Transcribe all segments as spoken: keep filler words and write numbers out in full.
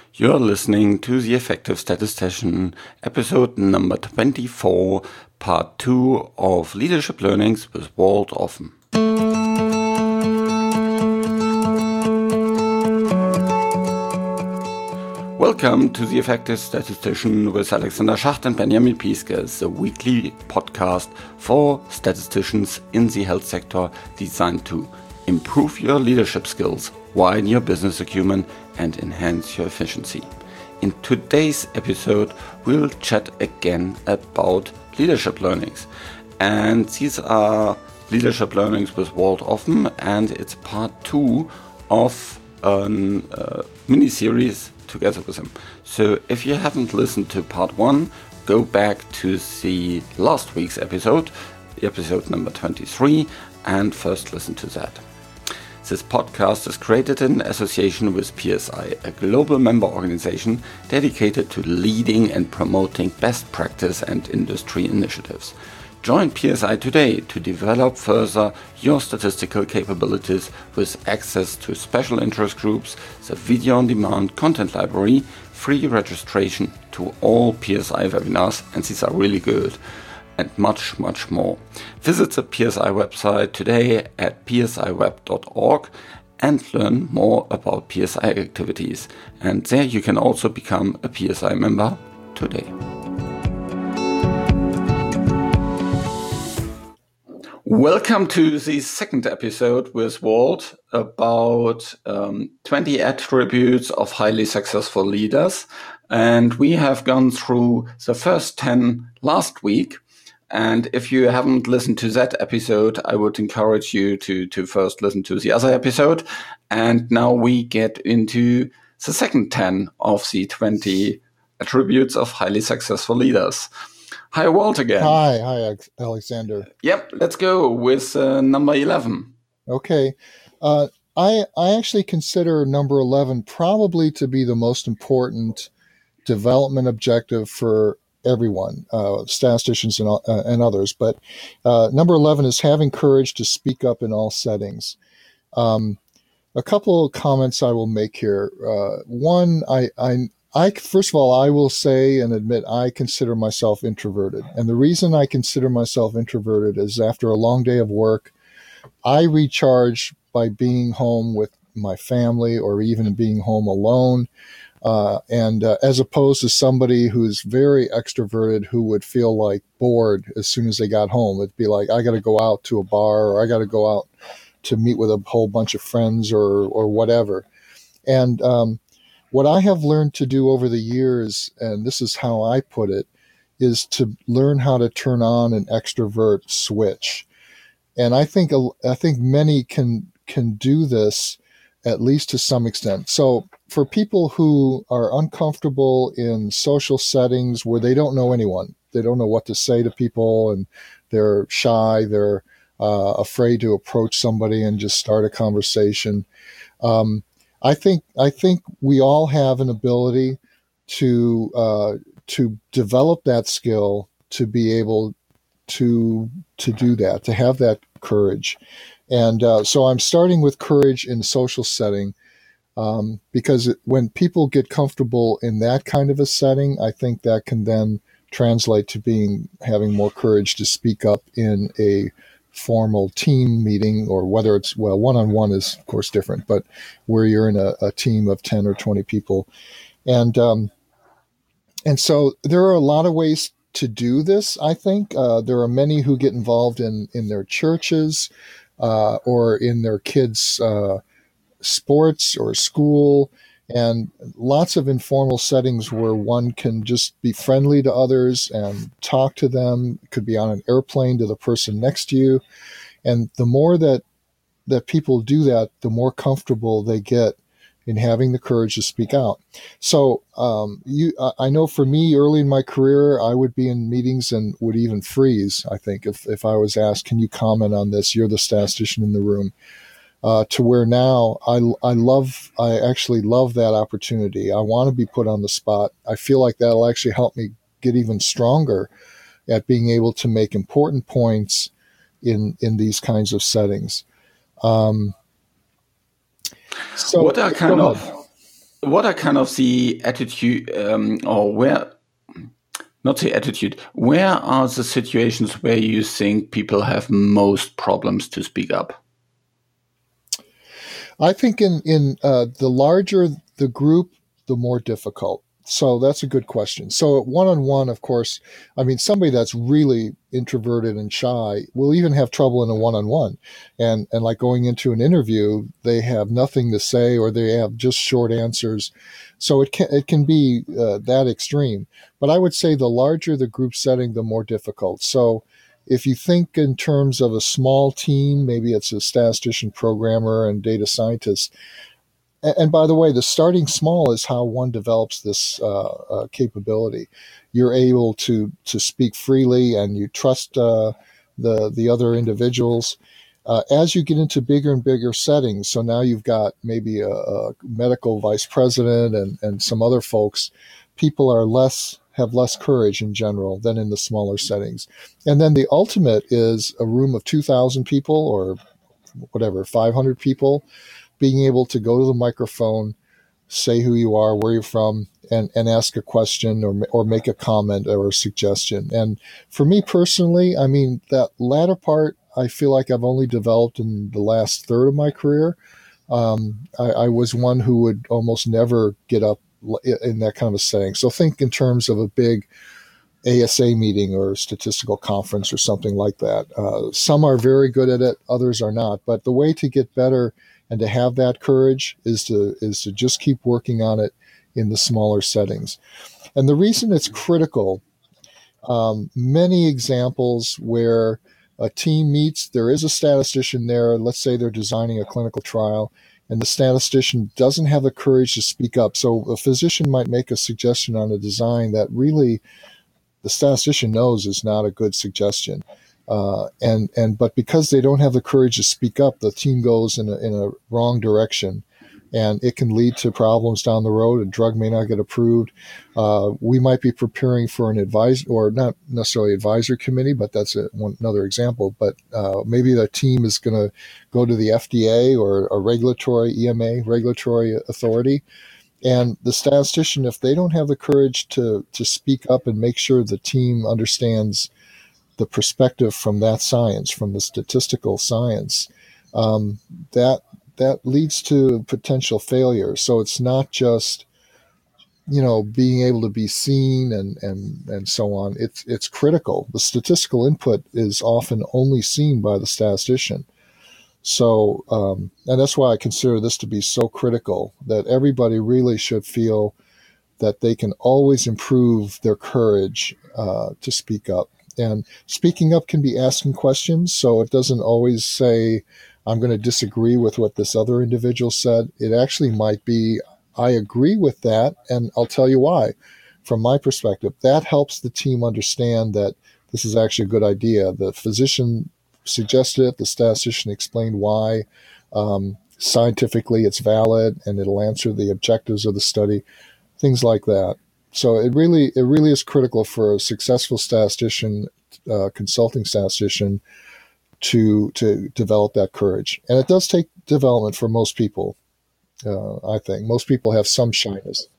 You're listening to The Effective Statistician, episode number twenty-four, part two of Leadership Learnings with Walt Offen. Welcome to The Effective Statistician with Alexander Schacht and Benjamin Pieskes, the weekly podcast for statisticians in the health sector designed to improve your leadership skills, widen your business acumen, and enhance your efficiency. In today's episode, we'll chat again about leadership learnings. And these are leadership learnings with Walt Offen, and it's part two of a uh, mini-series together with him. So if you haven't listened to part one, go back to the last week's episode, episode number twenty-three, and first listen to that. This podcast is created in association with P S I, a global member organization dedicated to leading and promoting best practice and industry initiatives. Join P S I today to develop further your statistical capabilities with access to special interest groups, the video-on-demand content library, free registration to all P S I webinars, and these are really good, and much, much more. Visit the P S I website today at p s i web dot org and learn more about P S I activities. And there you can also become a P S I member today. Welcome to the second episode with Walt about um, twenty attributes of highly successful leaders. And we have gone through the first ten last week. And if you haven't listened to that episode, I would encourage you to, to first listen to the other episode. And now we get into the second ten of the twenty attributes of highly successful leaders. Hi, Walt again. Hi, hi, Alexander. Yep, let's go with uh, number eleven. Okay. Uh, I I actually consider number eleven probably to be the most important development objective for everyone, uh, statisticians and, uh, and others. But uh, number eleven is having courage to speak up in all settings. Um, a couple of comments I will make here. Uh, one, I, I, I, first of all, I will say and admit I consider myself introverted. And the reason I consider myself introverted is after a long day of work, I recharge by being home with my family or even being home alone. Uh, and uh, as opposed to somebody who's very extroverted who would feel like bored as soon as they got home. It'd be like, I got to go out to a bar or I got to go out to meet with a whole bunch of friends or or whatever. And um, what I have learned to do over the years, and this is how I put it, is to learn how to turn on an extrovert switch. And I think I think many can can do this, at least to some extent. So for people who are uncomfortable in social settings where they don't know anyone, they don't know what to say to people, and they're shy, they're uh, afraid to approach somebody and just start a conversation. Um, I think I think we all have an ability to uh, to develop that skill, to be able to to do that, to have that courage. And uh, so I'm starting with courage in social setting, um, because it, when people get comfortable in that kind of a setting, I think that can then translate to being having more courage to speak up in a formal team meeting, or whether it's, well, one-on-one is of course different, but where you're in a, a team of ten or twenty people. And um, and so there are a lot of ways to do this, I think. Uh, there are many who get involved in, in their churches, Uh, or in their kids' uh, sports or school, and lots of informal settings where one can just be friendly to others and talk to them. It could be on an airplane to the person next to you. And the more that that people do that, the more comfortable they get in having the courage to speak out. So um, you, I know for me, early in my career, I would be in meetings and would even freeze, I think, if, if I was asked, can you comment on this? You're the statistician in the room. Uh, to where now I, I love, I actually love that opportunity. I want to be put on the spot. I feel like that'll actually help me get even stronger at being able to make important points in, in these kinds of settings. Um, So what are kind of what are kind of the attitude, um, or where, not the attitude, where are the situations where you think people have most problems to speak up? I think in, in uh, the larger the group, the more difficult. So that's a good question. So one-on-one, of course, I mean, somebody that's really introverted and shy will even have trouble in a one-on-one. And, and like going into an interview, they have nothing to say or they have just short answers. So it can, it can be uh, that extreme. But I would say the larger the group setting, the more difficult. So if you think in terms of a small team, maybe it's a statistician, programmer, and data scientist. And by the way, the starting small is how one develops this uh, uh, capability. You're able to to speak freely, and you trust uh, the the other individuals. Uh, as you get into bigger and bigger settings, so now you've got maybe a, a medical vice president and, and some other folks, people are less have less courage in general than in the smaller settings. And then the ultimate is a room of two thousand people or whatever, five hundred people, being able to go to the microphone, say who you are, where you're from, and, and ask a question or or make a comment or a suggestion. And for me personally, I mean, that latter part, I feel like I've only developed in the last third of my career. Um, I, I was one who would almost never get up in that kind of a setting. So think in terms of a big A S A meeting or statistical conference or something like that. Uh, some are very good at it, others are not. But the way to get better and to have that courage is to is to just keep working on it in the smaller settings. And the reason it's critical, um, many examples where a team meets, there is a statistician there, let's say they're designing a clinical trial, and the statistician doesn't have the courage to speak up. So a physician might make a suggestion on a design that really the statistician knows is not a good suggestion. Uh, and, and, but because they don't have the courage to speak up, the team goes in a, in a wrong direction, and it can lead to problems down the road. A drug may not get approved. Uh, we might be preparing for an advisor, or not necessarily advisor committee, but that's a, one, another example. But uh, maybe the team is going to go to the F D A or a regulatory E M A regulatory authority. And the statistician, if they don't have the courage to to speak up and make sure the team understands the perspective from that science, from the statistical science, um, that that leads to potential failure. So it's not just, you know, being able to be seen and and and so on. It's it's critical. The statistical input is often only seen by the statistician. So, um, and that's why I consider this to be so critical, that everybody really should feel that they can always improve their courage uh, to speak up. And speaking up can be asking questions, so it doesn't always say, I'm going to disagree with what this other individual said. It actually might be, I agree with that, and I'll tell you why. From my perspective, that helps the team understand that this is actually a good idea. The physician suggested it, the statistician explained why. Um, scientifically, it's valid, and it'll answer the objectives of the study, things like that. So it really, it really is critical for a successful statistician, uh, consulting statistician, to to develop that courage. And it does take development for most people. Uh, I think most people have some shyness.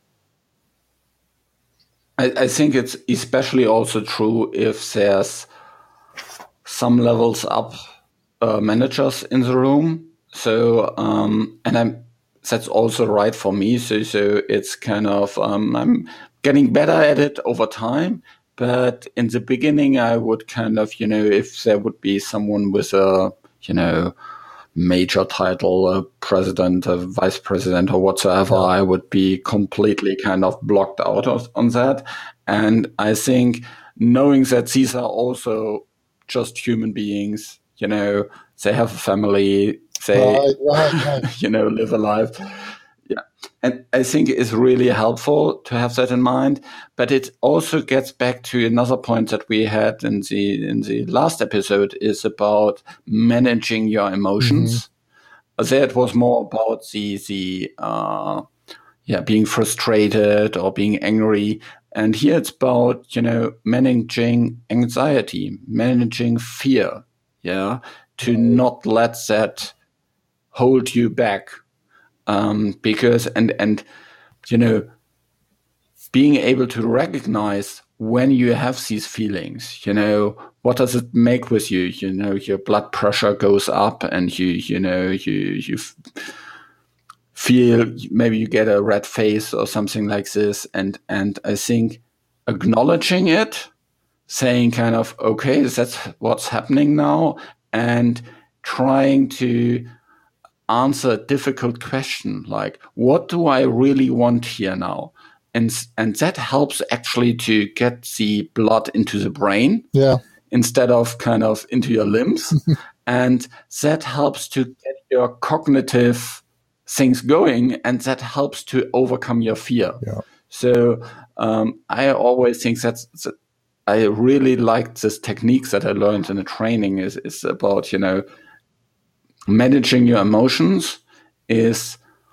I, I think it's especially also true if there's some levels up uh, managers in the room. So, um, and I'm, that's also right for me. So, so it's kind of, um, I'm getting better at it over time. But in the beginning, I would kind of, you know, if there would be someone with a, you know, major title, a president, a vice president or whatsoever, yeah. I would be completely kind of blocked out of, on that. And I think knowing that these are also just human beings, you know, they have a family, they, right, right, right. you know, live a life. Yeah. And I think it's really helpful to have that in mind. But it also gets back to another point that we had in the in the last episode, is about managing your emotions. Mm-hmm. There it was more about the the uh yeah, being frustrated or being angry. And here it's about, you know, managing anxiety, managing fear, yeah, to right. not let that hold you back. Um, because, and, and you know, being able to recognize when you have these feelings, you know, what does it make with you? You know, your blood pressure goes up and you, you know, you, you f- feel maybe you get a red face or something like this. And, and I think acknowledging it, saying kind of, okay, that's what's happening now, and trying to answer a difficult question, like, what do I really want here now? And, and that helps actually to get the blood into the brain, yeah, instead of kind of into your limbs. And that helps to get your cognitive things going, and that helps to overcome your fear. Yeah. So um, I always think that's, that I really liked this techniques that I learned in the training is, is about, you know, managing your emotions is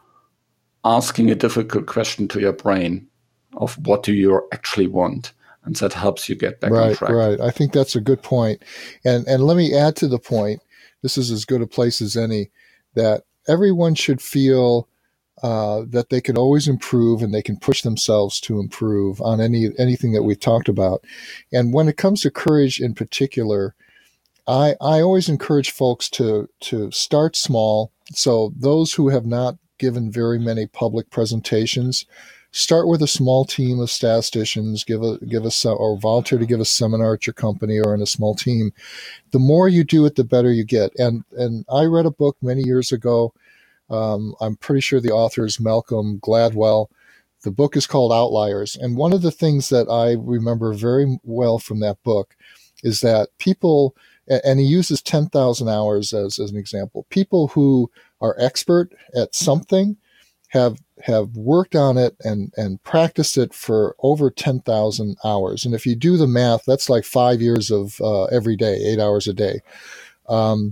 asking a difficult question to your brain of what do you actually want, and that helps you get back right, on track. Right, I think that's a good point. And and let me add to the point, this is as good a place as any, that everyone should feel uh, that they can always improve and they can push themselves to improve on any anything that we've talked about. And when it comes to courage in particular, I, I always encourage folks to to start small. So those who have not given very many public presentations, start with a small team of statisticians, give a give a or volunteer to give a seminar at your company or in a small team. The more you do it, the better you get. And and I read a book many years ago. Um, I'm pretty sure the author is Malcolm Gladwell. The book is called Outliers. And one of the things that I remember very well from that book is that people, and he uses ten thousand hours as, as an example, people who are expert at something have have worked on it and, and practiced it for over ten thousand hours. And if you do the math, that's like five years of uh, every day, eight hours a day. Um,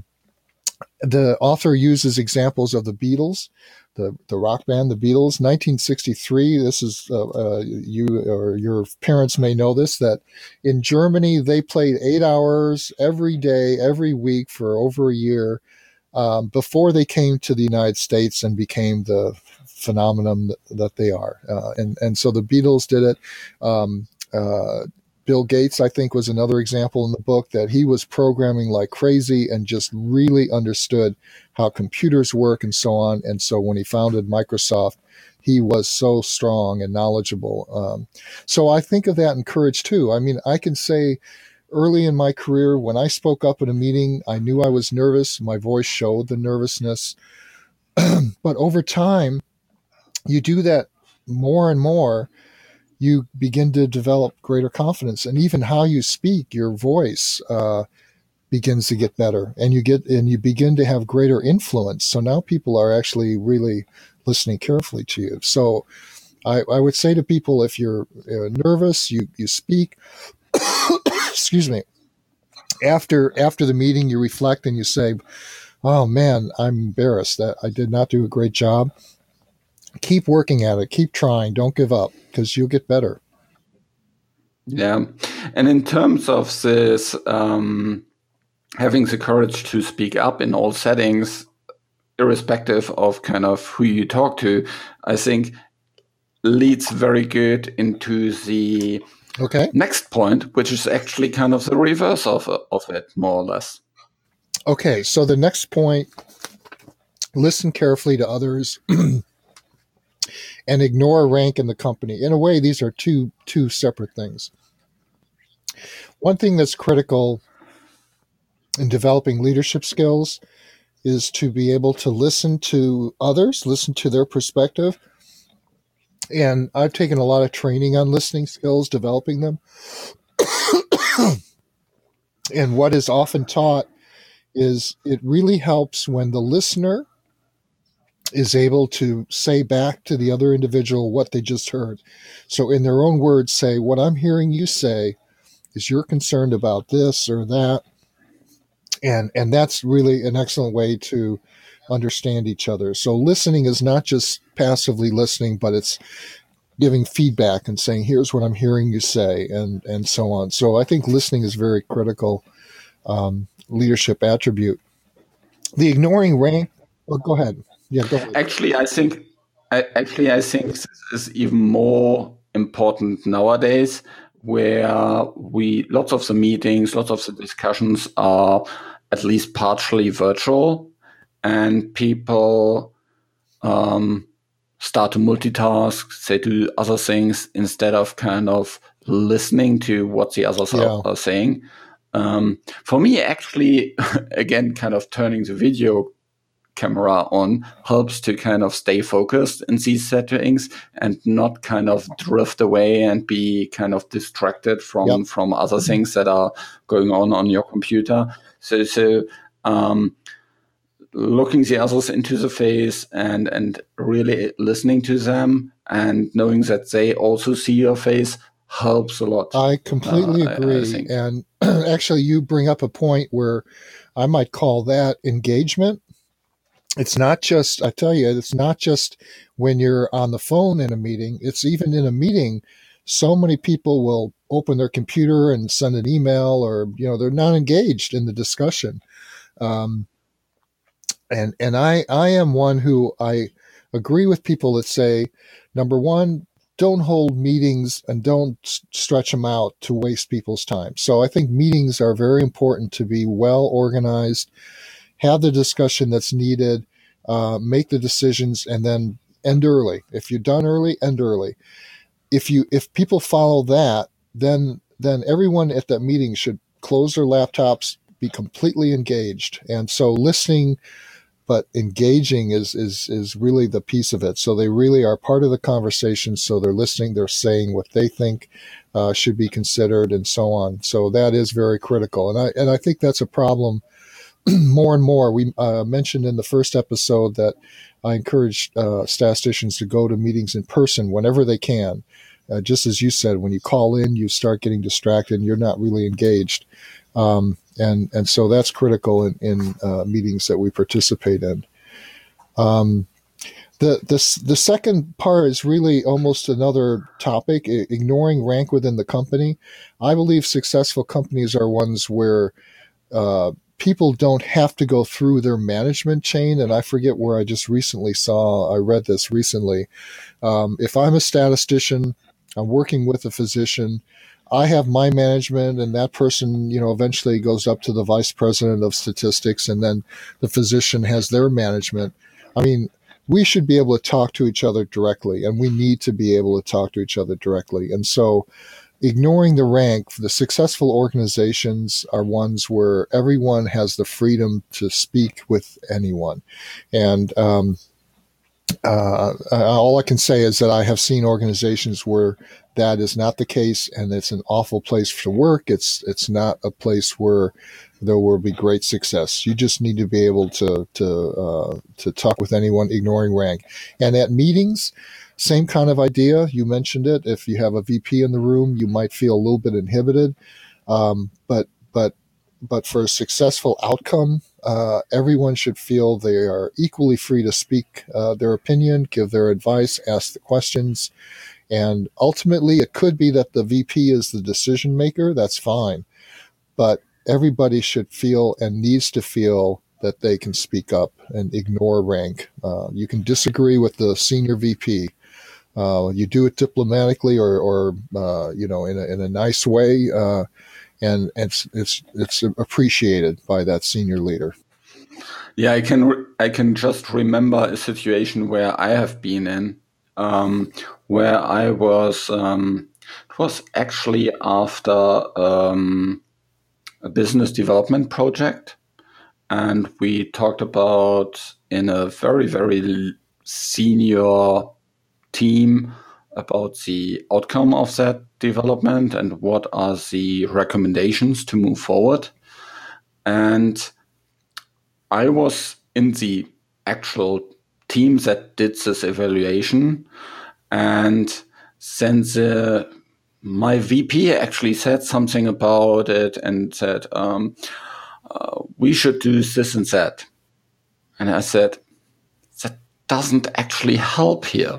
the author uses examples of the Beatles, the, the rock band, the Beatles, nineteen sixty-three. This is, uh, uh, you or your parents may know this, that in Germany, they played eight hours every day, every week for over a year um, before they came to the United States and became the phenomenon that, that they are. Uh, and, and so the Beatles did it. Um, uh, Bill Gates, I think, was another example in the book that he was programming like crazy and just really understood how computers work and so on. And so when he founded Microsoft, he was so strong and knowledgeable. Um, so I think of that in courage too. I mean, I can say early in my career, when I spoke up at a meeting, I knew I was nervous. My voice showed the nervousness. But over time, you do that more and more, you begin to develop greater confidence, and even how you speak, your voice uh, begins to get better, and you get and you begin to have greater influence. So now people are actually really listening carefully to you. So I, I would say to people, if you're uh, nervous, you you speak. Excuse me. After after the meeting, you reflect and you say, "Oh man, I'm embarrassed that I did not do a great job." Keep working at it. Keep trying. Don't give up, because you'll get better. Yeah. And in terms of this, um, having the courage to speak up in all settings, irrespective of kind of who you talk to, I think leads very good into the okay. next point, which is actually kind of the reverse of, of it, more or less. Okay. So the next point, listen carefully to others. And ignore rank in the company. In a way, these are two two separate things. One thing that's critical in developing leadership skills is to be able to listen to others, listen to their perspective. And I've taken a lot of training on listening skills, developing them. And what is often taught is it really helps when the listener is able to say back to the other individual what they just heard. So in their own words, say, what I'm hearing you say is you're concerned about this or that. And, and that's really an excellent way to understand each other. So listening is not just passively listening, but it's giving feedback and saying, here's what I'm hearing you say, and, and so on. So I think listening is very critical um, leadership attribute. The ignoring rank, oh, go ahead. Yeah, go ahead. Actually, I think I, actually, I think this is even more important nowadays, where we lots of the meetings, lots of the discussions are at least partially virtual, and people um, start to multitask. They do other things instead of kind of listening to what the others Yeah. are, are saying. Um, for me, actually, again, kind of turning the video camera on helps to kind of stay focused in these settings and not kind of drift away and be kind of distracted from Yep. from other things that are going on on your computer. So so um, looking the others into the face and and really listening to them and knowing that they also see your face helps a lot. I completely uh, agree. I, I think. And actually, you bring up a point where I might call that engagement. It's not just, I tell you, it's not just when you're on the phone in a meeting. It's even in a meeting, so many people will open their computer and send an email, or, you know, they're not engaged in the discussion. Um, and and I, I am one who I agree with people that say, number one, don't hold meetings and don't stretch them out to waste people's time. So I think meetings are very important to be well organized, have the discussion that's needed, uh, make the decisions, and then end early. If you're done early, end early. If you if people follow that, then then everyone at that meeting should close their laptops, be completely engaged. And so listening, but engaging is is is really the piece of it. So they really are part of the conversation. So they're listening, they're saying what they think uh, should be considered, and so on. So that is very critical. And I and I think that's a problem. More and more, we uh, mentioned in the first episode that I encourage uh, statisticians to go to meetings in person whenever they can. Uh, just as you said, when you call in, you start getting distracted and you're not really engaged. Um, and, and so that's critical in, in uh, meetings that we participate in. Um, the, the, the second part is really almost another topic, ignoring rank within the company. I believe successful companies are ones where uh, people don't have to go through their management chain. And I forget where I just recently saw, I read this recently. Um, if I'm a statistician, I'm working with a physician, I have my management, and that person, you know, eventually goes up to the vice president of statistics, and then the physician has their management. I mean, we should be able to talk to each other directly, and we need to be able to talk to each other directly. And so ignoring the rank, the successful organizations are ones where everyone has the freedom to speak with anyone. And um, uh, all I can say is that I have seen organizations where that is not the case, and it's an awful place to work. It's it's not a place where there will be great success. You just need to be able to to uh, to talk with anyone, ignoring rank. And at meetings, same kind of idea. You mentioned it. If you have a V P in the room, you might feel a little bit inhibited. Um, but but but for a successful outcome, uh, everyone should feel they are equally free to speak uh, their opinion, give their advice, ask the questions. And ultimately, it could be that the V P is the decision maker. That's fine. But everybody should feel and needs to feel that they can speak up and ignore rank. Uh, you can disagree with the senior V P. Uh, you do it diplomatically or, or uh, you know, in a, in a nice way, uh, and it's it's it's appreciated by that senior leader. Yeah, I can re- I can just remember a situation where I have been in, um, where I was. Um, it was actually after um, a business development project, and we talked about in a very very senior team about the outcome of that development and what are the recommendations to move forward. And I was in the actual team that did this evaluation, and then the, my V P actually said something about it and said, um, uh, we should do this and that. And I said, that doesn't actually help here.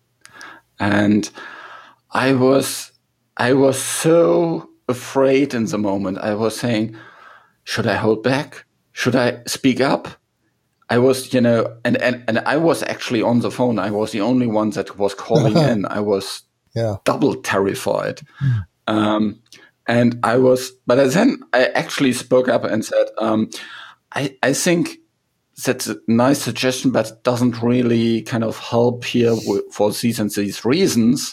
And I was, I was so afraid in the moment. I was saying, should I hold back? Should I speak up? I was, you know, and, and, and I was actually on the phone. I was the only one that was calling in. I was yeah. double terrified. Mm. Um, and I was, but then I actually spoke up and said, um, I, I think that's a nice suggestion, but it doesn't really kind of help here w- for these and these reasons.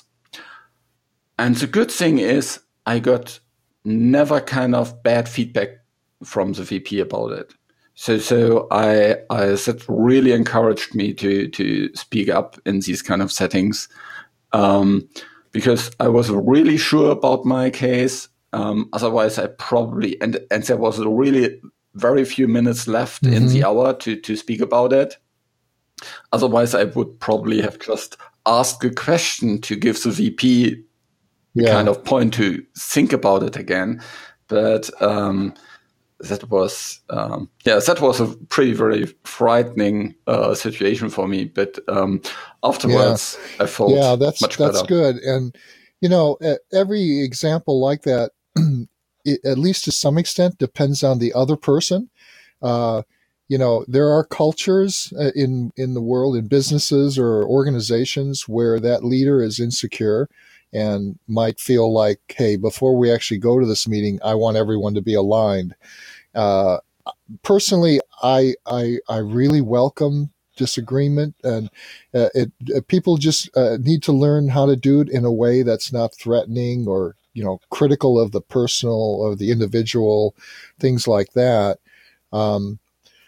And the good thing is I got never kind of bad feedback from the V P about it. So, so I, I that really encouraged me to to speak up in these kind of settings, um, because I was really sure about my case. Um, otherwise, I probably and and there was really very few minutes left mm-hmm. in the hour to to speak about it. Otherwise, I would probably have just asked a question to give the V P yeah. kind of point to think about it again. But um, that was, um, yeah, that was a pretty, very frightening uh, situation for me. But um, afterwards, yeah. I felt yeah, that's, much that's better. good. And, you know, every example like that, it, at least to some extent, depends on the other person. Uh, you know, there are cultures in, in the world, in businesses or organizations where that leader is insecure and might feel like, hey, before we actually go to this meeting, I want everyone to be aligned. Uh, personally, I, I, I really welcome disagreement, and uh, it, uh, people just uh, need to learn how to do it in a way that's not threatening or, you know, critical of the personal or the individual, things like that. Um,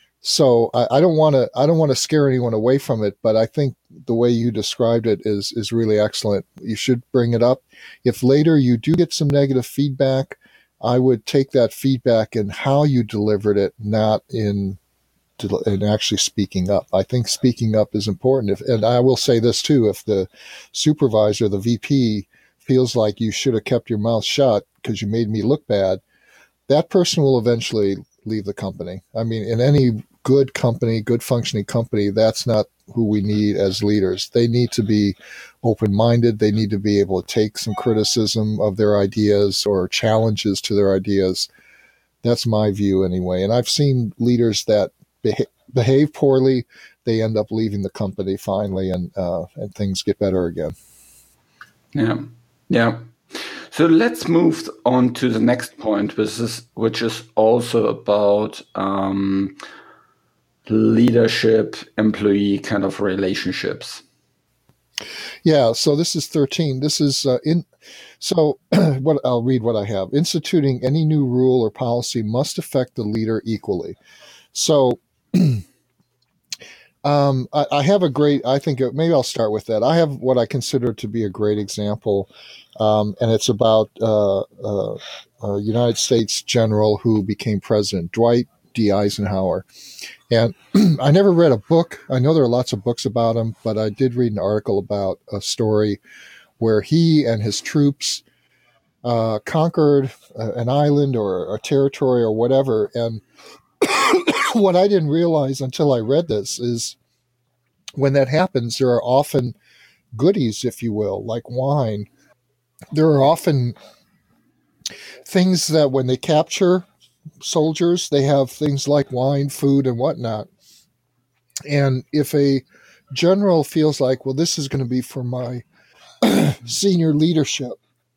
So I, I don't want to I don't want to scare anyone away from it, but I think the way you described it is is really excellent. You should bring it up. If later you do get some negative feedback, I would take that feedback in how you delivered it, not in in actually speaking up. I think speaking up is important. If, and I will say this too: if the supervisor, the V P, feels like you should have kept your mouth shut because you made me look bad, that person will eventually leave the company. I mean, in any good company, good functioning company, that's not who we need as leaders. They need to be open-minded. They need to be able to take some criticism of their ideas or challenges to their ideas. That's my view anyway. And I've seen leaders that beha- behave poorly. They end up leaving the company finally, and uh, and things get better again. Yeah, yeah. So let's move on to the next point, which is, which is also about um, leadership, employee kind of relationships. Yeah, so this is thirteen. This is uh, in. So what I'll read what I have. Instituting any new rule or policy must affect the leader equally. So um, I, I have a great. I think maybe I'll start with that. I have what I consider to be a great example. Um, and it's about uh, uh, a United States general who became president, Dwight D. Eisenhower. And I never read a book. I know there are lots of books about him, but I did read an article about a story where he and his troops uh, conquered uh, an island or a territory or whatever. And what I didn't realize until I read this is when that happens, there are often goodies, if you will, like wine. There are often things that when they capture soldiers, they have things like wine, food, and whatnot. And if a general feels like, well, this is going to be for my senior leadership,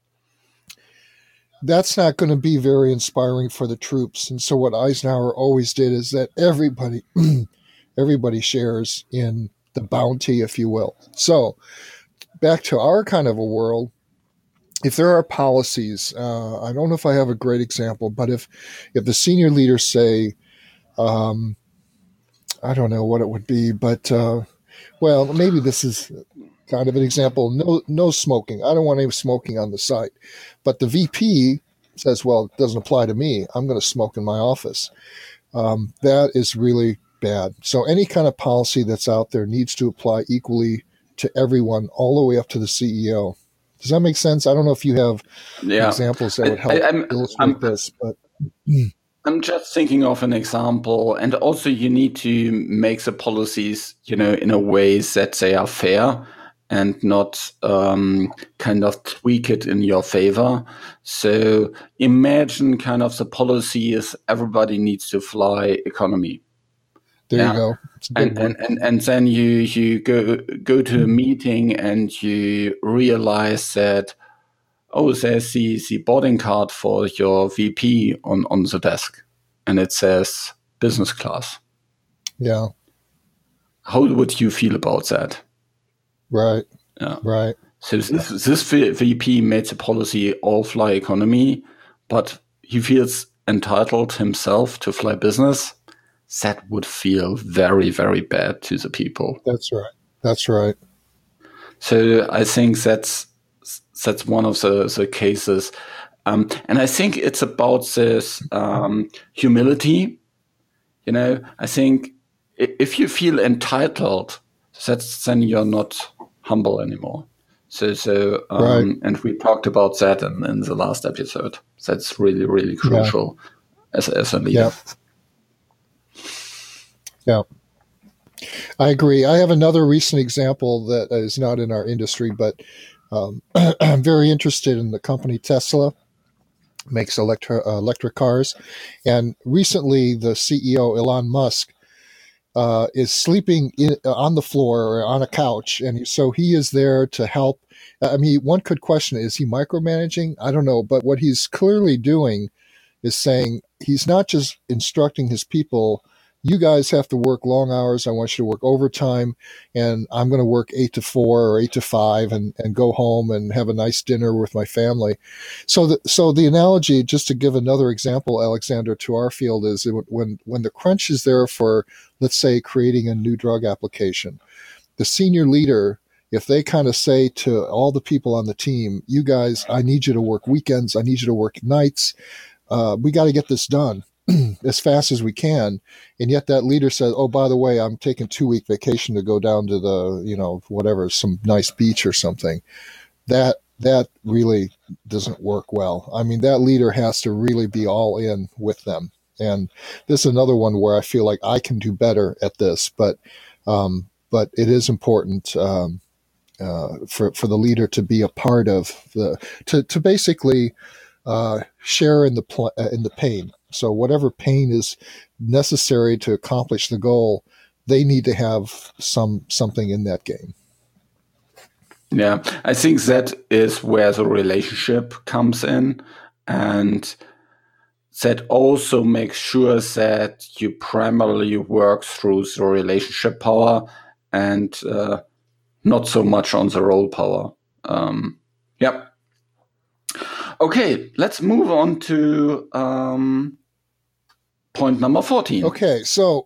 that's not going to be very inspiring for the troops. And so what Eisenhower always did is that everybody, everybody shares in the bounty, if you will. So back to our kind of a world, if there are policies, uh, I don't know if I have a great example, but if if the senior leaders say, um, I don't know what it would be, but uh, well, maybe this is kind of an example. No, no smoking. I don't want any smoking on the site. But the V P says, well, it doesn't apply to me. I'm going to smoke in my office. Um, that is really bad. So any kind of policy that's out there needs to apply equally to everyone, all the way up to the C E O. Does that make sense? I don't know if you have yeah. examples that would help I, I'm, illustrate I'm, this, but I'm just thinking of an example, and also you need to make the policies, you know, in a way that they are fair and not um, kind of tweak it in your favor. So imagine kind of the policy is everybody needs to fly economy. There yeah. you go. And, and, and, and then you, you go, go to a meeting and you realize that, oh, there's the, the boarding card for your V P on, on the desk, and it says business class. Yeah. How would you feel about that? Right. Yeah. Right. So this, this V P made the policy all fly economy, but he feels entitled himself to fly business. That would feel very, very bad to the people. That's right. That's right. So I think that's that's one of the, the cases. Um, and I think it's about this um, humility. You know, I think if you feel entitled, that's then you're not humble anymore. So, so um, right. And we talked about that in, in the last episode. That's really, really crucial yeah. as, as a leader. Yeah. yeah. I agree. I have another recent example that is not in our industry, but um, I'm very interested in the company Tesla. Makes electri- uh, electric cars. And recently, the C E O, Elon Musk, uh, is sleeping in, uh, on the floor or on a couch. And so he is there to help. I mean, one could question, is he micromanaging? I don't know. But what he's clearly doing is saying he's not just instructing his people, you guys have to work long hours. I want you to work overtime, and I'm going to work eight to four or eight to five and, and go home and have a nice dinner with my family. So the, so the analogy, just to give another example, Alexander, to our field is when, when the crunch is there for, let's say, creating a new drug application, the senior leader, if they kind of say to all the people on the team, you guys, I need you to work weekends. I need you to work nights. Uh, we got to get this done as fast as we can. And yet that leader says, oh, by the way, I'm taking two week vacation to go down to the, you know, whatever, some nice beach or something. That, that really doesn't work well. I mean, that leader has to really be all in with them. And this is another one where I feel like I can do better at this, but, um, but it is important, um, uh, for, for the leader to be a part of the, to, to basically, uh, share in the, pl- uh, in the pain. So whatever pain is necessary to accomplish the goal, they need to have some something in that game. Yeah, I think that is where the relationship comes in, and that also makes sure that you primarily work through the relationship power and uh, not so much on the role power. Um, yeah. Okay, let's move on to um, point number fourteen. Okay, so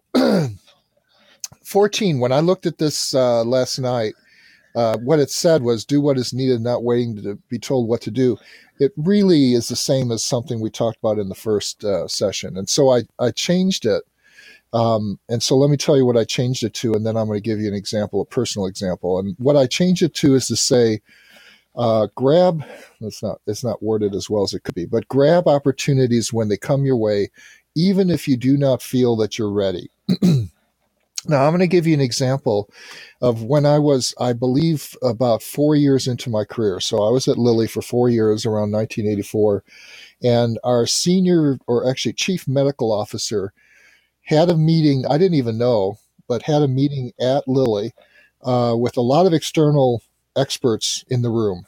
fourteen, when I looked at this uh, last night, uh, what it said was do what is needed, not waiting to be told what to do. It really is the same as something we talked about in the first uh, session. And so I, I changed it. Um, and so let me tell you what I changed it to, and then I'm going to give you an example, a personal example. And what I changed it to is to say, Uh, grab, it's not, it's not worded as well as it could be, but grab opportunities when they come your way, even if you do not feel that you're ready. Now, I'm going to give you an example of when I was, I believe, about four years into my career. So I was at Lilly for four years around nineteen eighty-four, and our senior, or actually chief medical officer, had a meeting, I didn't even know, but had a meeting at Lilly uh, with a lot of external experts in the room.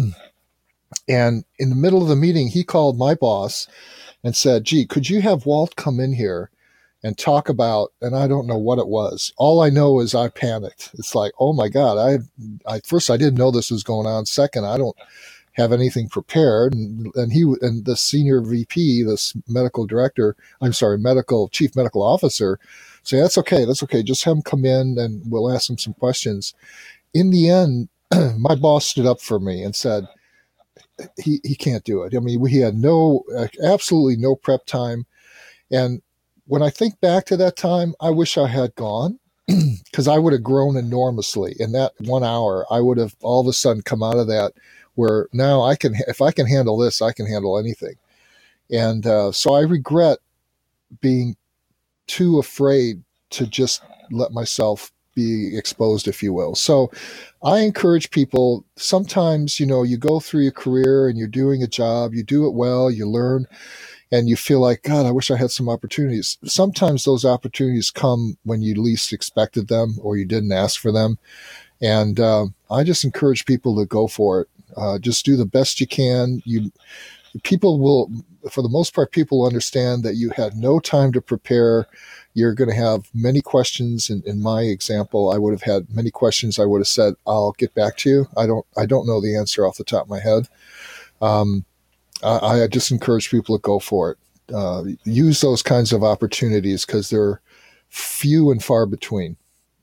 And in the middle of the meeting, he called my boss and said, gee, could you have Walt come in here and talk about, and I don't know what it was. All I know is I panicked. It's like, oh my God, I, I first, I didn't know this was going on. Second, I don't have anything prepared. And, and he, and the senior V P, this medical director, I'm sorry, medical chief medical officer, say, that's okay. That's okay. Just have him come in and we'll ask him some questions. In the end, my boss stood up for me and said, he, he can't do it. I mean, we had no, absolutely no prep time. And when I think back to that time, I wish I had gone because I would have grown enormously. In that one hour, I would have all of a sudden come out of that where now I can, if I can handle this, I can handle anything. And uh, so I regret being too afraid to just let myself be exposed, if you will. So I encourage people, sometimes, you know, you go through your career and you're doing a job, you do it well, you learn, and you feel like, God, I wish I had some opportunities. Sometimes those opportunities come when you least expected them or you didn't ask for them. And uh, I just encourage people to go for it. Uh, just do the best you can. You people will, for the most part, people understand that you had no time to prepare. You're going to have many questions. In, in my example, I would have had many questions. I would have said, "I'll get back to you." I don't. I don't know the answer off the top of my head. Um, I, I just encourage people to go for it. Uh, use those kinds of opportunities because they're few and far between.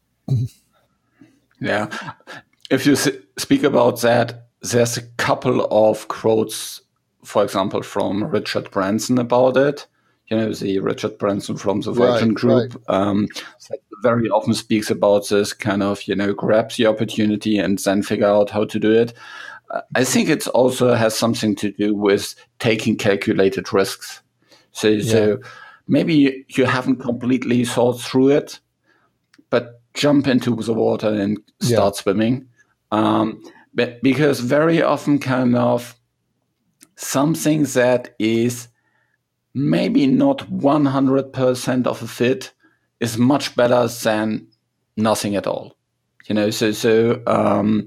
Yeah. If you speak about that, there's a couple of quotes, for example, from Richard Branson about it. You know, the Richard Branson from the Virgin Right, Group right. um, very often speaks about this kind of, you know, grab the opportunity and then figure out how to do it. Uh, I think it also has something to do with taking calculated risks. So, Yeah. so maybe you haven't completely thought through it, but jump into the water and start Yeah. swimming. Um, but because very often kind of something that is maybe not one hundred percent of a fit is much better than nothing at all. You know, so, so, um,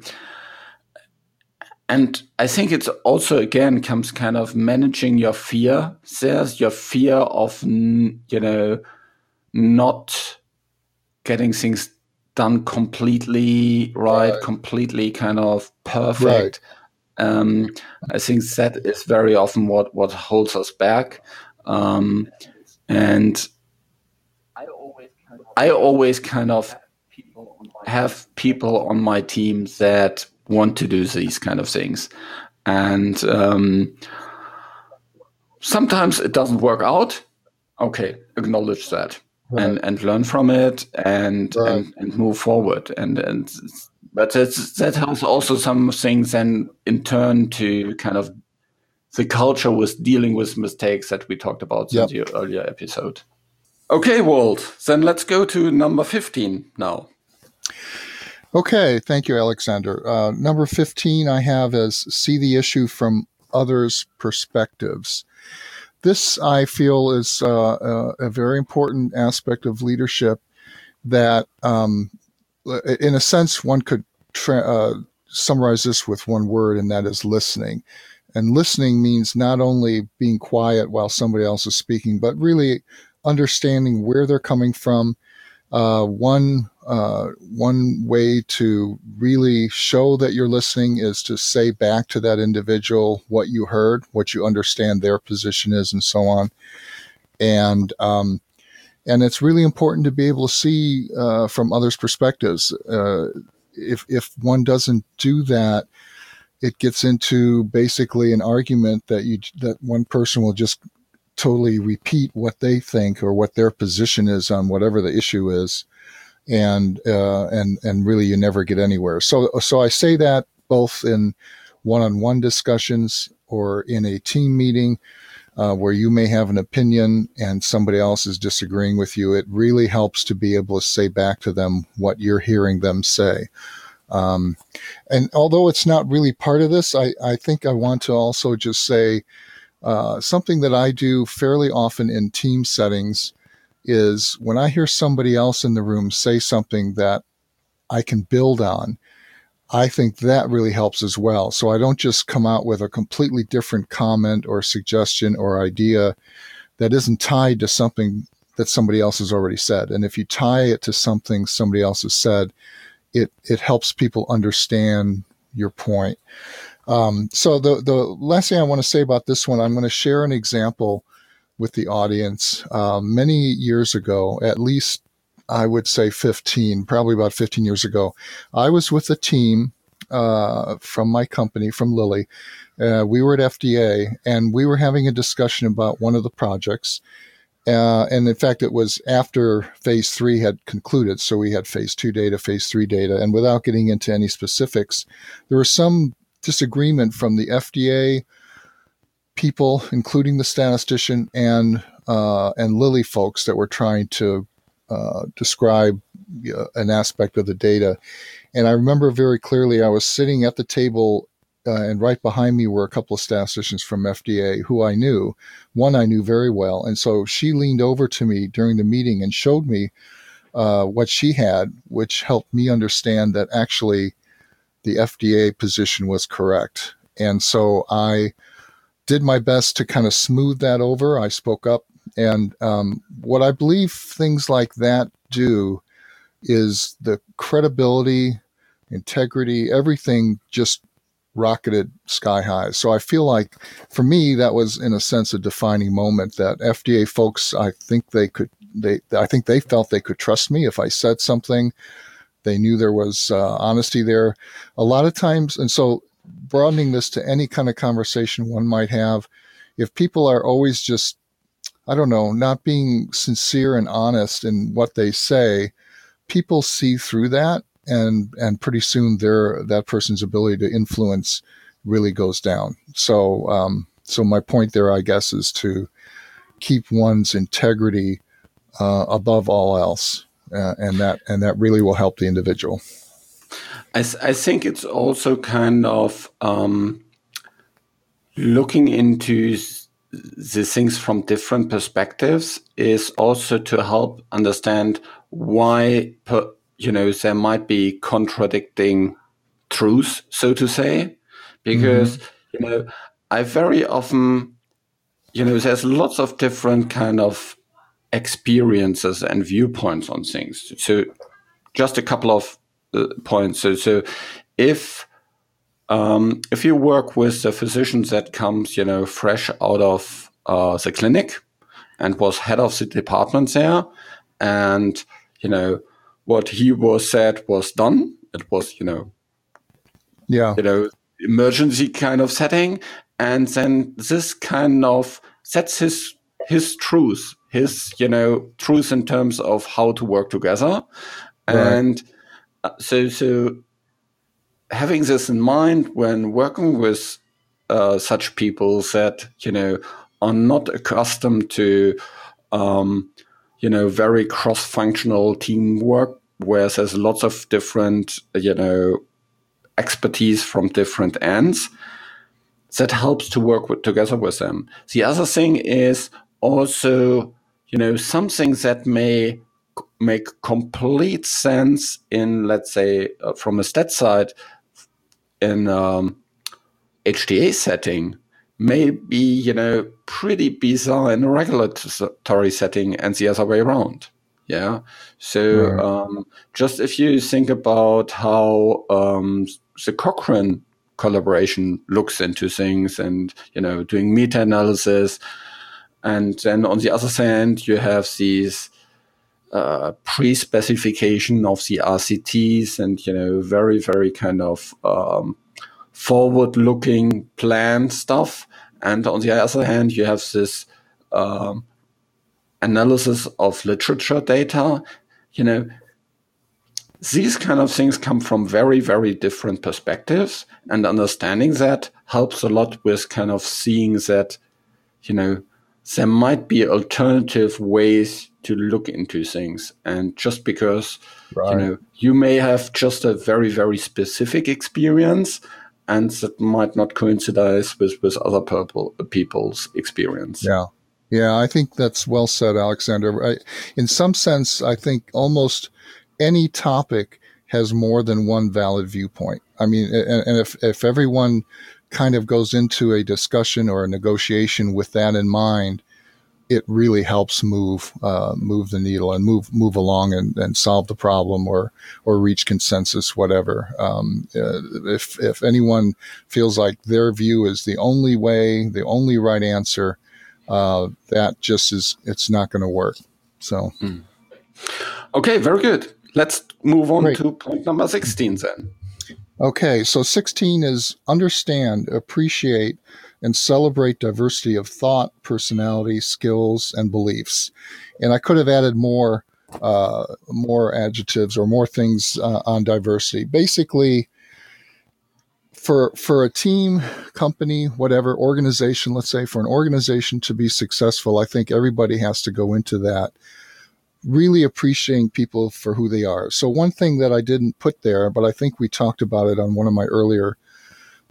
and I think it's also, again, comes kind of managing your fear. There's your fear of, you know, not getting things done completely right, Right. completely kind of perfect. Right. Um, I think that is very often what, what holds us back. Um, and I always kind of have people on my team that want to do these kind of things. And um, sometimes it doesn't work out. Okay, acknowledge that. Right. And and learn from it and right. and, and move forward. And and but that's, that has also some things then in turn to kind of the culture with dealing with mistakes that we talked about yep. in the earlier episode. Okay, Walt, then let's go to number fifteen now. Okay, thank you, Alexander. Uh, number fifteen I have as see the issue from others' perspectives. This, I feel, is uh, a, a very important aspect of leadership that, um, in a sense, one could tra- uh, summarize this with one word, and that is listening. And listening means not only being quiet while somebody else is speaking, but really understanding where they're coming from. Uh, one uh, one way to really show that you're listening is to say back to that individual what you heard, what you understand their position is, and so on. And um, and it's really important to be able to see uh, from others' perspectives. Uh, if if one doesn't do that, it gets into basically an argument that you that one person will just totally repeat what they think or what their position is on whatever the issue is, and uh, and and really you never get anywhere. So so I say that both in one-on-one discussions or in a team meeting uh, where you may have an opinion and somebody else is disagreeing with you. It really helps to be able to say back to them what you're hearing them say. Um, and although it's not really part of this, I, I think I want to also just say uh, something that I do fairly often in team settings is when I hear somebody else in the room say something that I can build on, I think that really helps as well. So I don't just come out with a completely different comment or suggestion or idea that isn't tied to something that somebody else has already said. And if you tie it to something somebody else has said, it it helps people understand your point. Um, so the, the last thing I want to say about this one, I'm going to share an example with the audience. Uh, many years ago, at least I would say fifteen, probably about fifteen years ago, I was with a team uh, from my company, from Lilly. Uh, we were at F D A, and we were having a discussion about one of the projects. Uh, and in fact, it was after phase three had concluded. So we had phase two data, phase three data. And without getting into any specifics, there was some disagreement from the F D A people, including the statistician and uh, and Lilly folks that were trying to uh, describe uh, an aspect of the data. And I remember very clearly I was sitting at the table uh, and right behind me were a couple of statisticians from F D A who I knew. One I knew very well. And so she leaned over to me during the meeting and showed me uh, what she had, which helped me understand that actually the F D A position was correct. And so I did my best to kind of smooth that over. I spoke up. And um, what I believe things like that do is the credibility, integrity, everything just rocketed sky high. So I feel like for me, that was in a sense a defining moment that F D A folks, I think they could, they, I think they felt they could trust me if I said something. They knew there was uh, honesty there a lot of times. And so broadening this to any kind of conversation one might have, if people are always just, I don't know, not being sincere and honest in what they say, people see through that, and and pretty soon their that person's ability to influence really goes down. So um, so my point there, I guess, is to keep one's integrity uh, above all else, uh, and that and that really will help the individual. I, th- I think it's also kind of um, looking into the things from different perspectives is also to help understand why, per, you know, there might be contradicting truths, so to say, because, mm-hmm. you know, I very often, you know, there's lots of different kind of experiences and viewpoints on things. So just a couple of uh, points. So, so if, Um, if you work with a physician that comes, you know, fresh out of uh, the clinic and was head of the department there, and, you know, what he was said was done, it was, you know, yeah, you know, emergency kind of setting, and then this kind of sets his his truth, his, you know, truth in terms of how to work together, right. and uh, so so. Having this in mind when working with uh, such people that, you know, are not accustomed to, um, you know, very cross-functional teamwork, where there's lots of different, you know, expertise from different ends, that helps to work with, together with them. The other thing is also, you know, something that may make complete sense in, let's say, uh, from a stat side, in um, H T A setting may be, you know, pretty bizarre in a regulatory setting, and the other way around. Yeah. So right. um, just if you think about how um, the Cochrane collaboration looks into things, and, you know, doing meta-analysis, and then on the other hand, you have these uh, pre-specification of the R C Ts, and, you know, very, very kind of um, forward-looking plan stuff. And on the other hand, you have this um, analysis of literature data. You know, these kind of things come from very, very different perspectives, and understanding that helps a lot with kind of seeing that, you know, there might be alternative ways to look into things. And just because, right. you know, you may have just a very, very specific experience, and that might not coincide with, with other people, people's experience. Yeah. Yeah, I think that's well said, Alexander. I, in some sense, I think almost any topic has more than one valid viewpoint. I mean, and, and if, if everyone kind of goes into a discussion or a negotiation with that in mind, it really helps move uh, move the needle and move move along and, and solve the problem, or or reach consensus, whatever. Um, uh, if if anyone feels like their view is the only way, the only right answer, uh, that just is, it's not going to work. So, mm. Okay, very good. Let's move on Great. to point number sixteen then. Okay, so sixteen is understand, appreciate, and celebrate diversity of thought, personality, skills, and beliefs. And I could have added more, uh, more adjectives or more things uh, on diversity. Basically, for for a team, company, whatever, organization, let's say for an organization to be successful, I think everybody has to go into that really appreciating people for who they are. So one thing that I didn't put there, but I think we talked about it on one of my earlier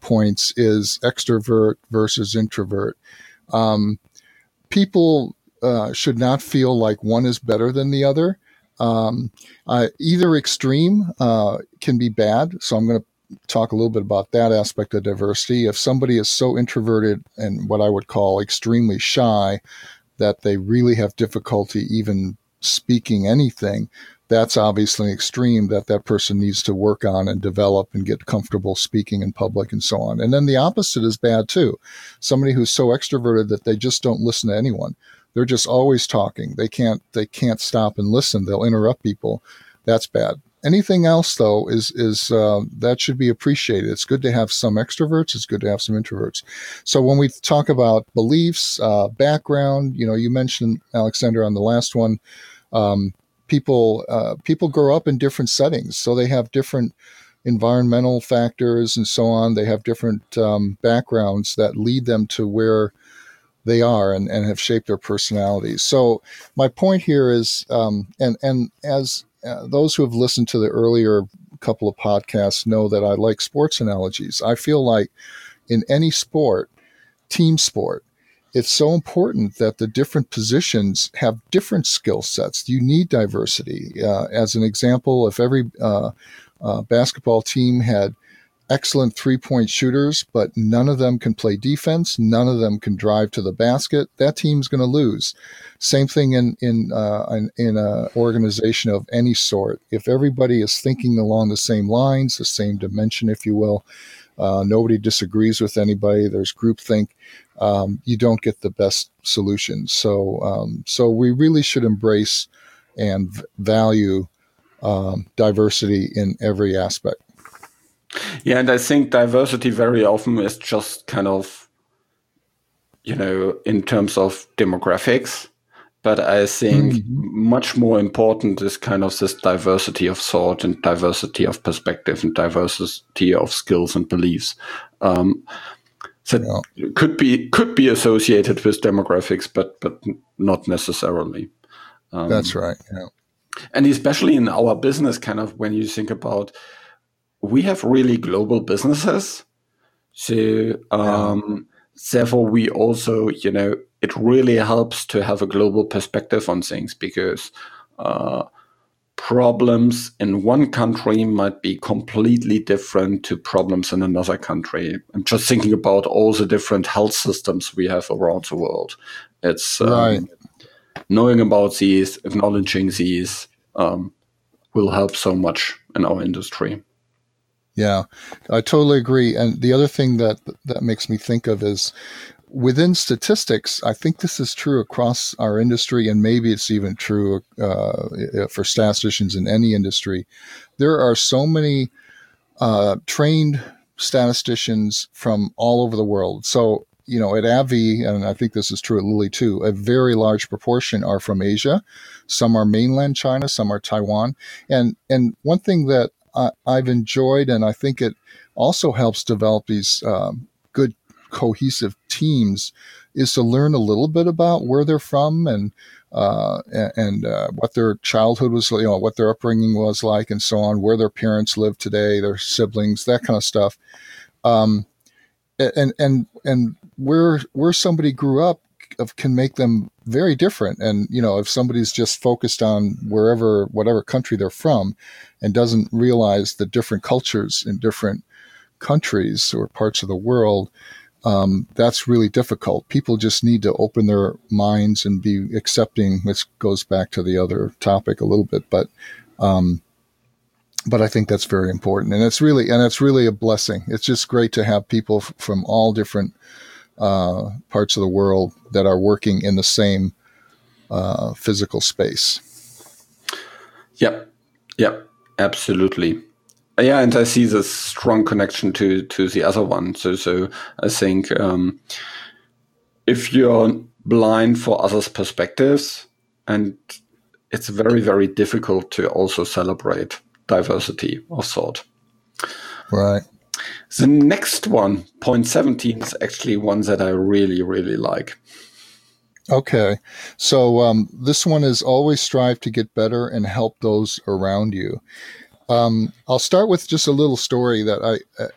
points is extrovert versus introvert. Um, people uh, should not feel like one is better than the other. Um, uh, either extreme uh, can be bad. So I'm going to talk a little bit about that aspect of diversity. If somebody is so introverted and what I would call extremely shy that they really have difficulty even speaking anything, that's obviously an extreme that that person needs to work on and develop and get comfortable speaking in public and so on. And then the opposite is bad too. Somebody who's so extroverted that they just don't listen to anyone. They're just always talking. They can't, they can't stop and listen. They'll interrupt people. That's bad. Anything else though is, is, uh, that should be appreciated. It's good to have some extroverts. It's good to have some introverts. So when we talk about beliefs, uh, background, you know, you mentioned Alexander on the last one, um, people, uh, people grow up in different settings. So they have different environmental factors and so on. They have different, um, backgrounds that lead them to where they are and, and have shaped their personalities. So my point here is, um, and, and as uh, those who have listened to the earlier couple of podcasts know that I like sports analogies. I feel like in any sport, team sport, it's so important that the different positions have different skill sets. You need diversity. Uh, as an example, if every uh, uh, basketball team had excellent three-point shooters, but none of them can play defense, none of them can drive to the basket, that team's going to lose. Same thing in in uh, in, in an organization of any sort. If everybody is thinking along the same lines, the same dimension, if you will, uh, nobody disagrees with anybody, there's groupthink, um, you don't get the best solutions. So, um, so we really should embrace and v- value um, diversity in every aspect. Yeah, and I think diversity very often is just kind of, you know, in terms of demographics. But I think mm-hmm. much more important is kind of this diversity of thought and diversity of perspective and diversity of skills and beliefs. Um, that yeah. could be could be associated with demographics, but but not necessarily. Um, That's right. Yeah. And especially in our business, kind of when you think about, we have really global businesses. So um, yeah. therefore, we also, you know, it really helps to have a global perspective on things, because uh, problems in one country might be completely different to problems in another country. I'm just thinking about all the different health systems we have around the world. It's um, right. knowing about these, acknowledging these um, will help so much in our industry. Yeah, I totally agree. And the other thing that that makes me think of is within statistics, I think this is true across our industry, and maybe it's even true uh, for statisticians in any industry. There are so many uh, trained statisticians from all over the world. So, you know, at AbbVie, and I think this is true at Lilly too, a very large proportion are from Asia. Some are mainland China, some are Taiwan. And and one thing that I, I've enjoyed, and I think it also helps develop these um, good cohesive teams, is to learn a little bit about where they're from and uh, and uh, what their childhood was, you know, what their upbringing was like, and so on, where their parents live today, their siblings, that kind of stuff, um, and and and where where somebody grew up of can make them very different. And, you know, if somebody's just focused on wherever, whatever country they're from and doesn't realize the different cultures in different countries or parts of the world, um, that's really difficult. People just need to open their minds and be accepting. This goes back to the other topic a little bit, but, um, but I think that's very important. And it's really, and it's really a blessing. It's just great to have people f- from all different uh, parts of the world that are working in the same uh, physical space. Yep. Yep. Absolutely. Yeah. And I see this strong connection to, to the other one. So, so I think, um, if you're blind for others' perspectives, and it's very, very difficult to also celebrate diversity of thought. Right. The next one, point seventeen, is actually one that I really, really like. Okay. So um, this one is always strive to get better and help those around you. Um, I'll start with just a little story that I, uh,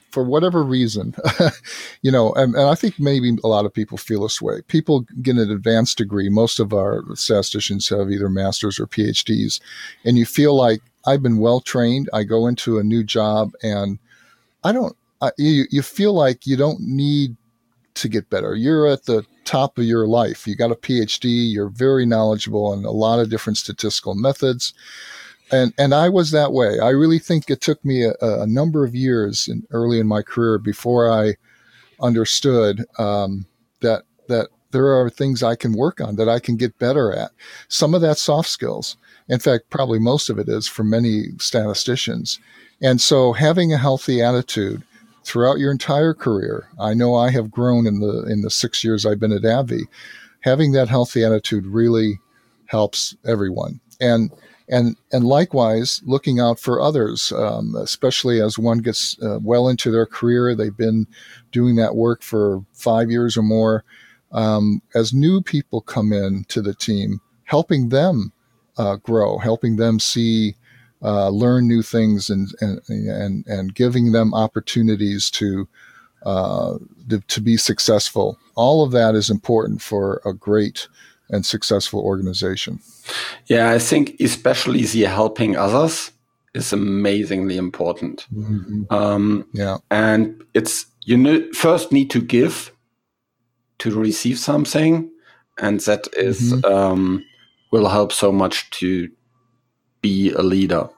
for whatever reason, you know, and, and I think maybe a lot of people feel this way. People get an advanced degree. Most of our statisticians have either masters or P H Ds, and you feel like I've been well trained. I go into a new job, and I don't. I, you you feel like you don't need to get better. You're at the top of your life. You got a P H D. You're very knowledgeable in a lot of different statistical methods. And and I was that way. I really think it took me a, a number of years in, early in my career before I understood um, that that there are things I can work on, that I can get better at. Some of that's soft skills. In fact, probably most of it is for many statisticians. And so having a healthy attitude throughout your entire career, I know I have grown in the in the six years I've been at A B V I. Having that healthy attitude really helps everyone. And And and likewise, looking out for others, um, especially as one gets uh, well into their career. They've been doing that work for five years or more. Um, as new people come in to the team, helping them uh, grow, helping them see, uh, learn new things, and and and and giving them opportunities to, uh, to to be successful. All of that is important for a great and successful organization. Yeah, I think especially the helping others is amazingly important. Mm-hmm. Um, yeah, and it's you know, first need to give to receive something, and that is mm-hmm. um, will help so much to be a leader.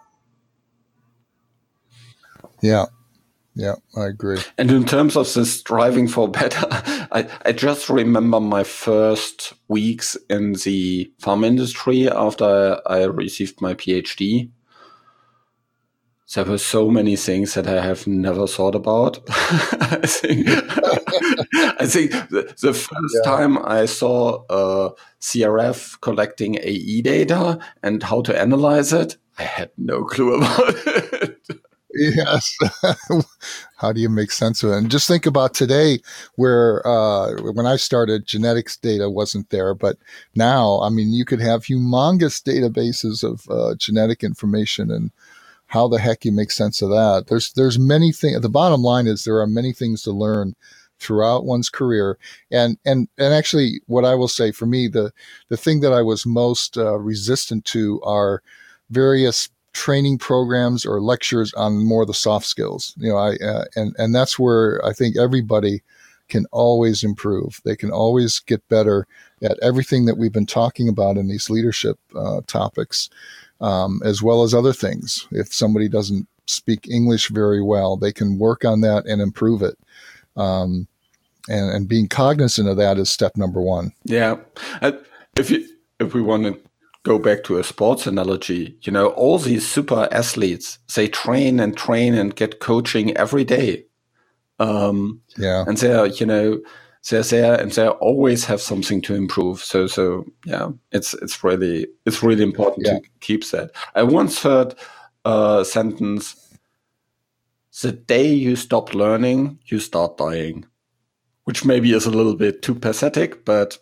Yeah. Yeah, I agree. And in terms of this striving for better, I, I just remember my first weeks in the farm industry after I received my P H D. There were so many things that I have never thought about. I think, I think the, the first yeah. time I saw uh, C R F collecting A E data and how to analyze it, I had no clue about it. Yes. How do you make sense of it? And just think about today where uh, when I started, genetics data wasn't there. But now, I mean, you could have humongous databases of uh, genetic information, and how the heck you make sense of that? There's there's many things. The bottom line is there are many things to learn throughout one's career. And and and actually, what I will say for me, the, the thing that I was most uh, resistant to are various training programs or lectures on more of the soft skills, you know, I, uh, and, and that's where I think everybody can always improve. They can always get better at everything that we've been talking about in these leadership uh, topics, um, as well as other things. If somebody doesn't speak English very well, they can work on that and improve it. Um, and, and being cognizant of that is step number one. Yeah. Uh, if you, if we want to go back to a sports analogy, you know, all these super athletes, they train and train and get coaching every day. Um, yeah. And they're, you know, they're there and they always have something to improve. So, so yeah, it's, it's really, it's really important yeah. to keep that. I once heard a sentence, the day you stop learning, you start dying, which maybe is a little bit too pathetic, but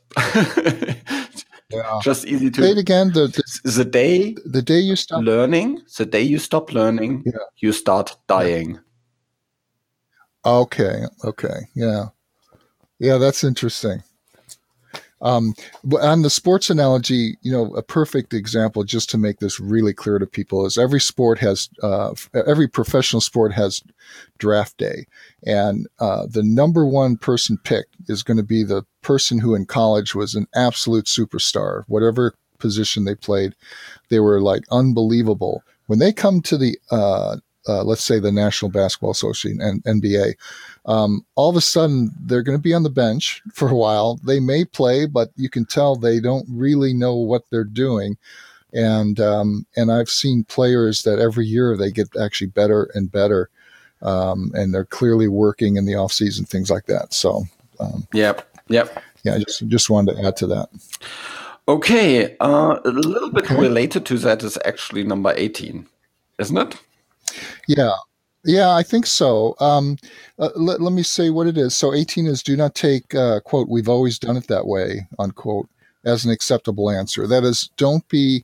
yeah. just easy to say it again. The, the, the day the day you stop learning, the day you stop learning, yeah. you start dying. Okay. Okay. Yeah. Yeah. That's interesting. Um, but on the sports analogy, you know, a perfect example, just to make this really clear to people, is every sport has, uh, every professional sport has draft day. And uh, the number one person picked is going to be the person who in college was an absolute superstar. Whatever position they played, they were like unbelievable. When they come to the, uh, uh, let's say the National Basketball Association and N B A, um, all of a sudden they're going to be on the bench for a while. They may play, but you can tell they don't really know what they're doing. And um, and I've seen players that every year they get actually better and better, um, and they're clearly working in the off season, things like that. So, um, yep, yep, yeah, I just just wanted to add to that. Okay, uh, a little bit okay. related to that is actually number eighteen, isn't it? Yeah. Yeah, I think so. Um, uh, let, let me say what it is. So eighteen is do not take, uh, quote, we've always done it that way, unquote, as an acceptable answer. That is, don't be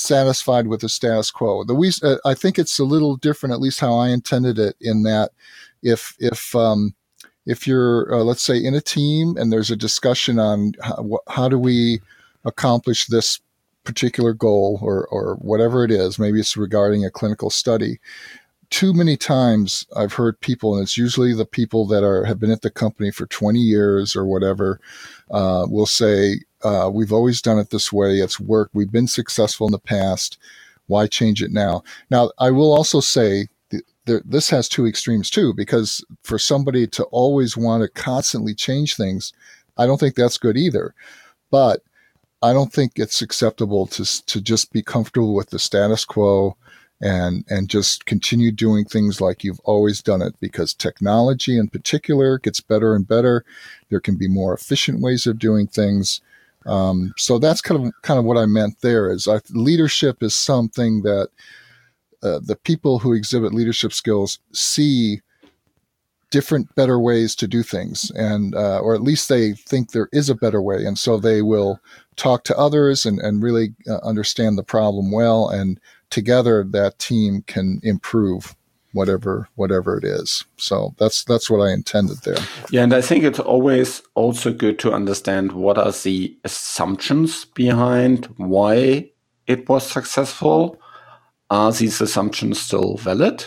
satisfied with the status quo. The we, uh, I think it's a little different, at least how I intended it, in that if if um, if you're uh, let's say in a team and there's a discussion on how, how do we accomplish this particular goal or or whatever it is, maybe it's regarding a clinical study. Too many times I've heard people, and it's usually the people that are have been at the company for twenty years or whatever, uh, will say, uh, we've always done it this way. It's worked. We've been successful in the past. Why change it now? Now, I will also say th- th- this has two extremes too, because for somebody to always want to constantly change things, I don't think that's good either. But I don't think it's acceptable to to just be comfortable with the status quo and and just continue doing things like you've always done it, because technology in particular gets better and better. There can be more efficient ways of doing things. Um, so that's kind of kind of what I meant there. Is I, leadership is something that uh, the people who exhibit leadership skills see different, better ways to do things, and uh, or at least they think there is a better way, and so they will talk to others and and really uh, understand the problem well, and together that team can improve whatever whatever it is. So that's that's what I intended there. Yeah, and I think it's always also good to understand what are the assumptions behind why it was successful. Are these assumptions still valid?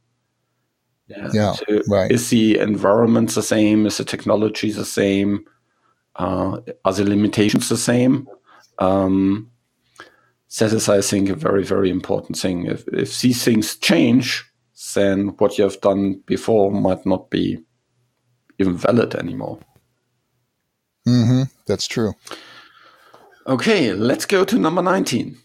Yeah, yeah so right. Is the environment the same? Is the technology the same? Uh, are the limitations the same? Um, that is, I think, a very, very important thing. If, if these things change, then what you have done before might not be even valid anymore. Mm-hmm. That's true. Okay, let's go to number nineteen.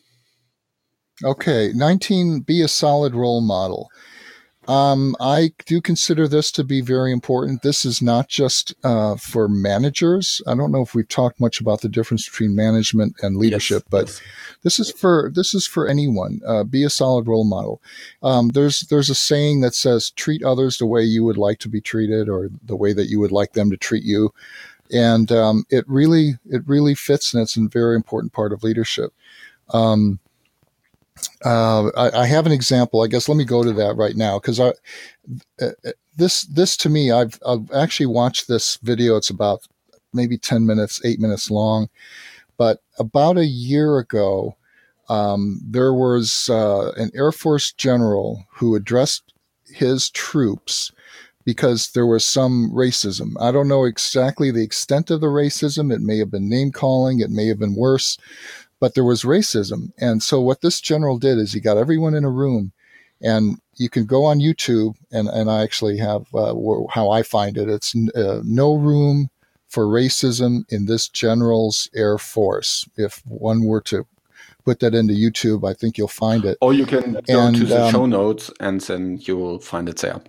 Okay, nineteen, be a solid role model. Um, I do consider this to be very important. This is not just uh, for managers. I don't know if we've talked much about the difference between management and leadership, yes, but yes. this is for this is for anyone. Uh, be a solid role model. Um, there's there's a saying that says, "Treat others the way you would like to be treated, or the way that you would like them to treat you," and um, it really it really fits, and it's a very important part of leadership. Um, Uh, I, I have an example. I guess let me go to that right now, because I uh, this this to me, I've I've actually watched this video. It's about maybe ten minutes, eight minutes long. But about a year ago, um, there was uh, an Air Force general who addressed his troops because there was some racism. I don't know exactly the extent of the racism. It may have been name calling. It may have been worse. But there was racism. And so what this general did is he got everyone in a room, and you can go on YouTube, and, and I actually have uh, how I find it. It's uh, no room for racism in this general's Air Force. If one were to put that into YouTube, I think you'll find it. Or you can go and, to the um, show notes, and then you will find it there.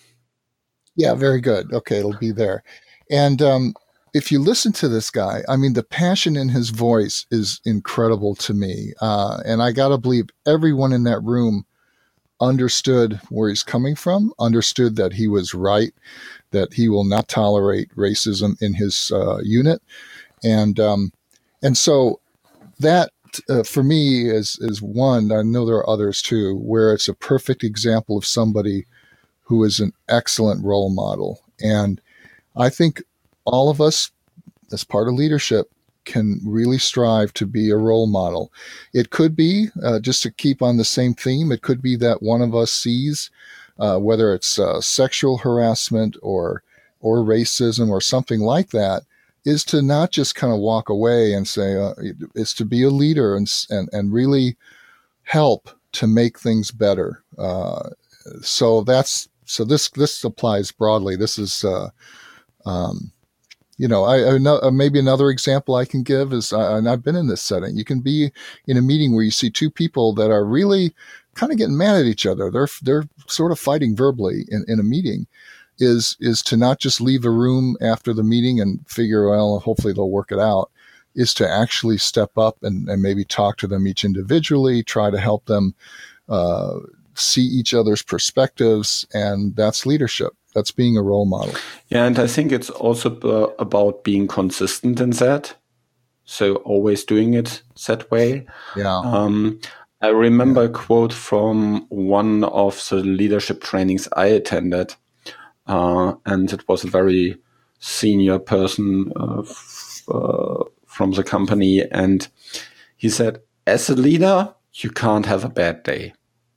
Yeah, very good. Okay, it'll be there. And um if you listen to this guy, I mean, the passion in his voice is incredible to me. Uh, and I got to believe everyone in that room understood where he's coming from, understood that he was right, that he will not tolerate racism in his uh, unit. And um, and so that, uh, for me, is, is one, I know there are others too, where it's a perfect example of somebody who is an excellent role model. And I think all of us, as part of leadership, can really strive to be a role model. It could be, uh, just to keep on the same theme, it could be that one of us sees, uh, whether it's uh, sexual harassment or or racism or something like that, is to not just kind of walk away and say, uh, it's to be a leader and, and, and really help to make things better. Uh, so that's, so this, this applies broadly. This is, uh, um, You know, I, I know, maybe another example I can give is, uh, and I've been in this setting, you can be in a meeting where you see two people that are really kind of getting mad at each other. They're they're sort of fighting verbally in, in a meeting. Is is to not just leave the room after the meeting and figure, well, hopefully they'll work it out. Is to actually step up and, and maybe talk to them each individually, try to help them uh, see each other's perspectives, and that's leadership. That's being a role model. Yeah, and I think it's also uh, about being consistent in that. So always doing it that way. Yeah. Um, I remember yeah. a quote from one of the leadership trainings I attended. uh, and it was a very senior person uh, f- uh, from the company. And he said, as a leader, you can't have a bad day.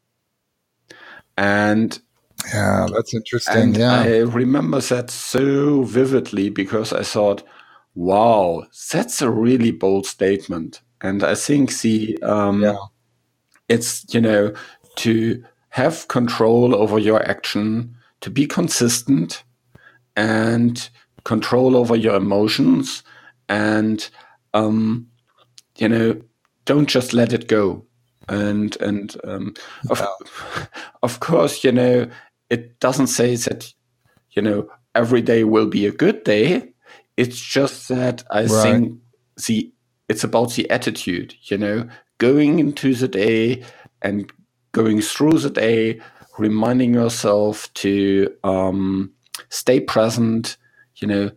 And yeah, that's interesting. And yeah. I remember that so vividly because I thought, wow, that's a really bold statement. And I think the um, Yeah. it's, you know, to have control over your action, to be consistent, and control over your emotions, and um, you know, don't just let it go. And and um, of Yeah. of course, you know, it doesn't say that, you know, every day will be a good day. It's just that I Right. think the it's about the attitude, you know, going into the day and going through the day, reminding yourself to um, stay present, you know,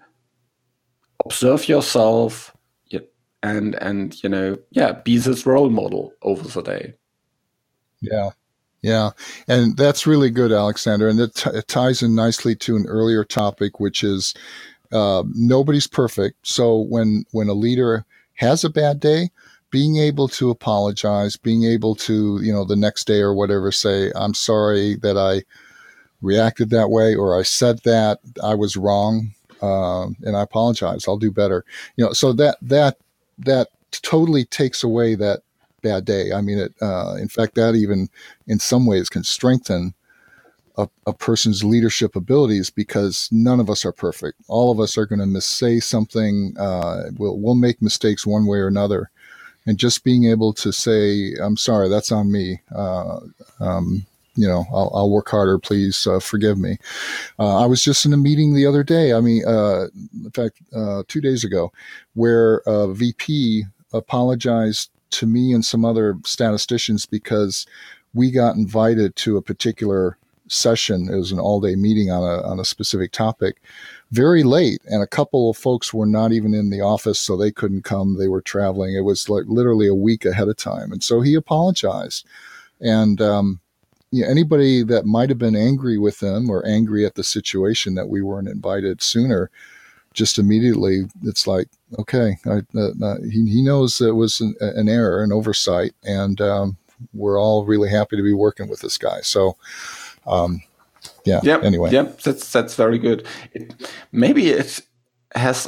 observe yourself, yeah, and and you know, yeah, be this role model over the day. Yeah. Yeah. And that's really good, Alexander. And it, t- it ties in nicely to an earlier topic, which is uh, nobody's perfect. So when, when a leader has a bad day, being able to apologize, being able to, you know, the next day or whatever, say, I'm sorry that I reacted that way, or I said that, I was wrong, uh, and I apologize. I'll do better. You know, so that, that, that totally takes away that bad day. I mean, it, uh, in fact, that even in some ways can strengthen a, a person's leadership abilities, because none of us are perfect. All of us are going to missay something. Uh, we'll, we'll make mistakes one way or another. And just being able to say, I'm sorry, that's on me. Uh, um, you know, I'll, I'll work harder. Please uh, forgive me. Uh, I was just in a meeting the other day. I mean, uh, in fact, uh, two days ago, where a V P apologized to me and some other statisticians because we got invited to a particular session. It was an all-day meeting on a on a specific topic, very late, and a couple of folks were not even in the office, so they couldn't come. They were traveling. It was like literally a week ahead of time, and so he apologized. And um, yeah, anybody that might have been angry with him or angry at the situation that we weren't invited sooner, just immediately, it's like, okay, I, uh, uh, he, he knows it was an, an error, an oversight, and um, we're all really happy to be working with this guy. So, um, yeah. Yep. Anyway. Yep. That's that's very good. It, maybe it has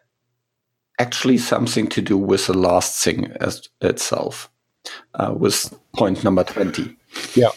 actually something to do with the last thing as itself, uh, with point number twenty. Yeah.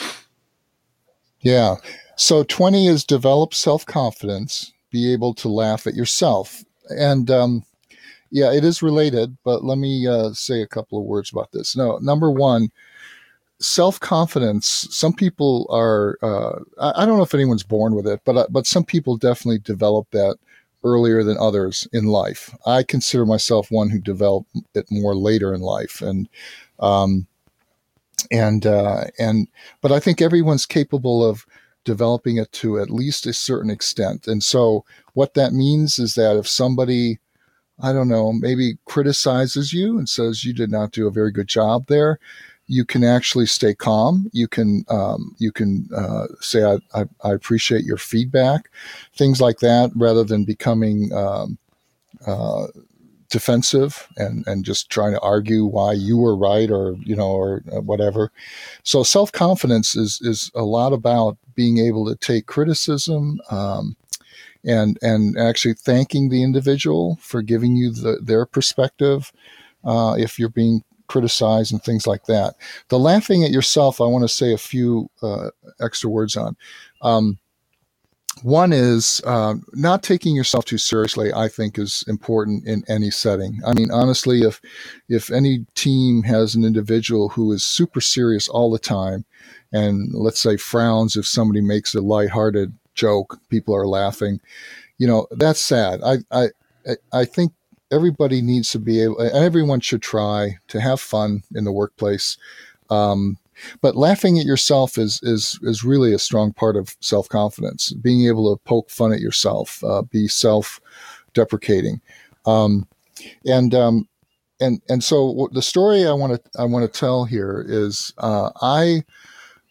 Yeah. So twenty is develop self-confidence, be able to laugh at yourself. And um, yeah, it is related, but let me uh, say a couple of words about this. No, number one, self-confidence. Some people are, uh, I, I don't know if anyone's born with it, but, uh, but some people definitely develop that earlier than others in life. I consider myself one who developed it more later in life. And, um, and, uh, and, but I think everyone's capable of developing it to at least a certain extent. And so what that means is that if somebody, I don't know, maybe criticizes you and says you did not do a very good job there, you can actually stay calm. You can um, you can uh, say, I, I, I appreciate your feedback, things like that, rather than becoming um, uh, defensive and, and just trying to argue why you were right, or, you know, or whatever. So self-confidence is is a lot about being able to take criticism, um, and and actually thanking the individual for giving you the, their perspective, uh, if you're being criticized and things like that. The laughing at yourself, I want to say a few uh, extra words on. Um, one is uh, not taking yourself too seriously, I think, is important in any setting. I mean, honestly, if if any team has an individual who is super serious all the time and, let's say, frowns if somebody makes a lighthearted joke, people are laughing, you know, that's sad. I, I, I think everybody needs to be able, everyone should try to have fun in the workplace. Um, but laughing at yourself is, is, is really a strong part of self-confidence, being able to poke fun at yourself, uh, be self-deprecating. Um, and, um, and, and so the story I want to, I want to tell here is, uh, I,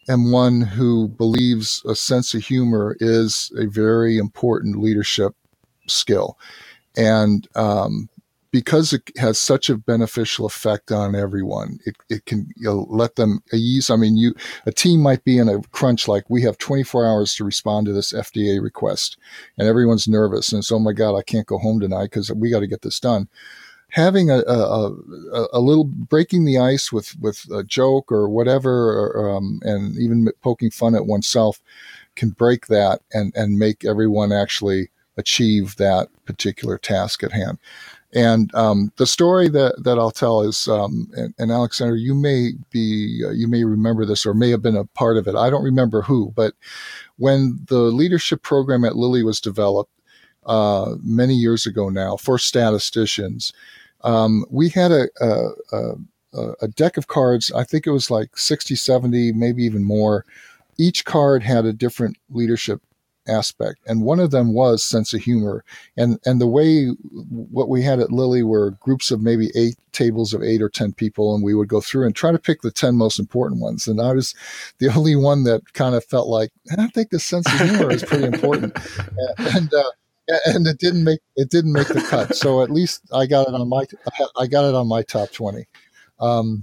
am one who believes a sense of humor is a very important leadership skill. And um, because it has such a beneficial effect on everyone, it, it can you know, let them ease. I mean, you a team might be in a crunch, like we have twenty-four hours to respond to this F D A request, and everyone's nervous and it's, oh my God, I can't go home tonight because we got to get this done. Having a, a, a little breaking the ice with, with a joke or whatever, or, um, and even poking fun at oneself can break that and, and make everyone actually achieve that particular task at hand. And um, the story that, that I'll tell is, um, and, and Alexander, you may be, uh, you may remember this or may have been a part of it. I don't remember who, but when the leadership program at Lilly was developed uh, many years ago now for statisticians, um, we had a, a, a, a deck of cards. I think it was like sixty, seventy, maybe even more. Each card had a different leadership aspect, and one of them was sense of humor. And and the way what we had at Lilly were groups of maybe eight tables of eight or ten people, and we would go through and try to pick the ten most important ones. And I was the only one that kind of felt like, I think the sense of humor is pretty important, and uh, and it didn't make it didn't make the cut. So at least I got it on my I got it on my top twenty. Um,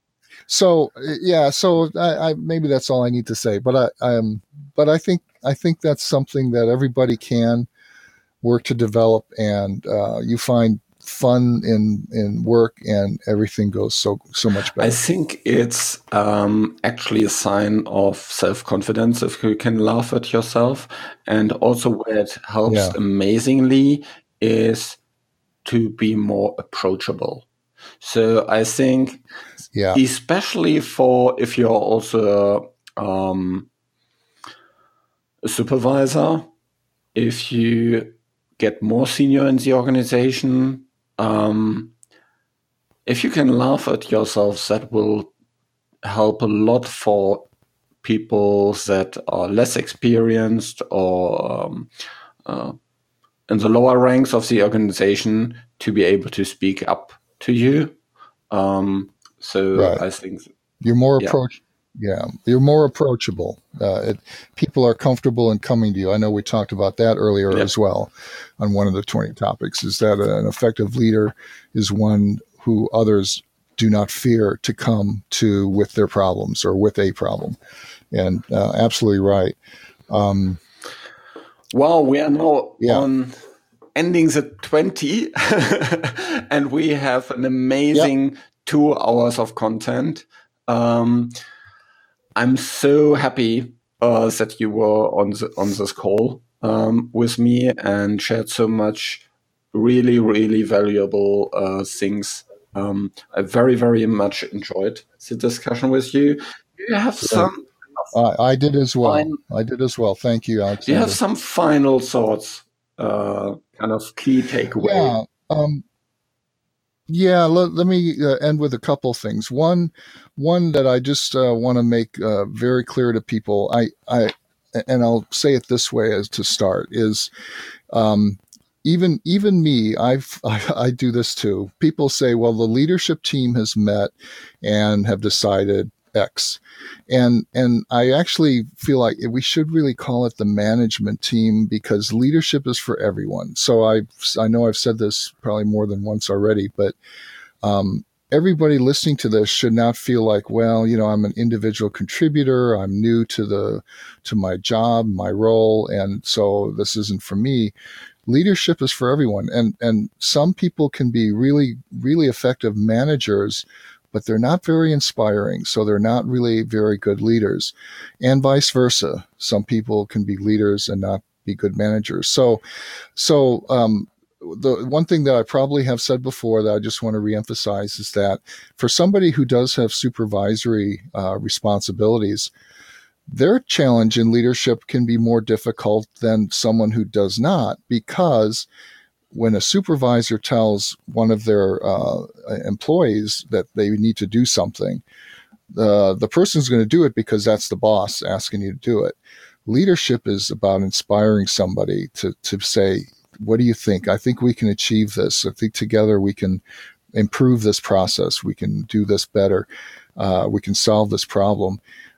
So yeah, so I, I maybe that's all I need to say. But I, um, but I think I think that's something that everybody can work to develop, and uh, you find fun in in work, and everything goes so so much better. I think it's um, actually a sign of self-confidence if you can laugh at yourself, and also where it helps Yeah. amazingly is to be more approachable. So I think. Yeah. Especially for if you're also um, a supervisor, if you get more senior in the organization, um, if you can laugh at yourself, that will help a lot for people that are less experienced or um, uh, in the lower ranks of the organization to be able to speak up to you. Um, So Right. I think You're more yeah. approach. Yeah, you're more approachable. Uh, it, people are comfortable in coming to you. I know we talked about that earlier Yep. as well on one of the twenty topics, is that an effective leader is one who others do not fear to come to with their problems or with a problem. And uh, absolutely right. Um, Well, we are now Yeah. on ending the twenty and we have an amazing two hours of content. Um, I'm so happy uh, that you were on the, on this call um, with me and shared so much really, really valuable uh, things. Um, I very, very much enjoyed the discussion with you. Do you have some? I, I did as well. Fine. I did as well. Thank you, Alexander. Do you have some final thoughts, uh, kind of key takeaway? Yeah. Um, Yeah, let, let me uh, end with a couple things. One, one that I just uh, want to make uh, very clear to people. I, I, and I'll say it this way as to start is, um, even even me, I've I, I do this too. People say, well, the leadership team has met and have decided X. And and I actually feel like we should really call it the management team, because leadership is for everyone. So I I know I've said this probably more than once already, but um, everybody listening to this should not feel like, well, you know, I'm an individual contributor. I'm new to the to my job, my role, and so this isn't for me. Leadership is for everyone, and and some people can be really really effective managers, but they're not very inspiring, so they're not really very good leaders, and vice versa. Some people can be leaders and not be good managers. So, so um, the one thing that I probably have said before that I just want to reemphasize is that for somebody who does have supervisory uh, responsibilities, their challenge in leadership can be more difficult than someone who does not, because when a supervisor tells one of their uh, employees that they need to do something, the the person's going to do it because that's the boss asking you to do it. Leadership is about inspiring somebody to to say, what do you think? I think we can achieve this. I think together we can improve this process. We can do this better. Uh, we can solve this problem.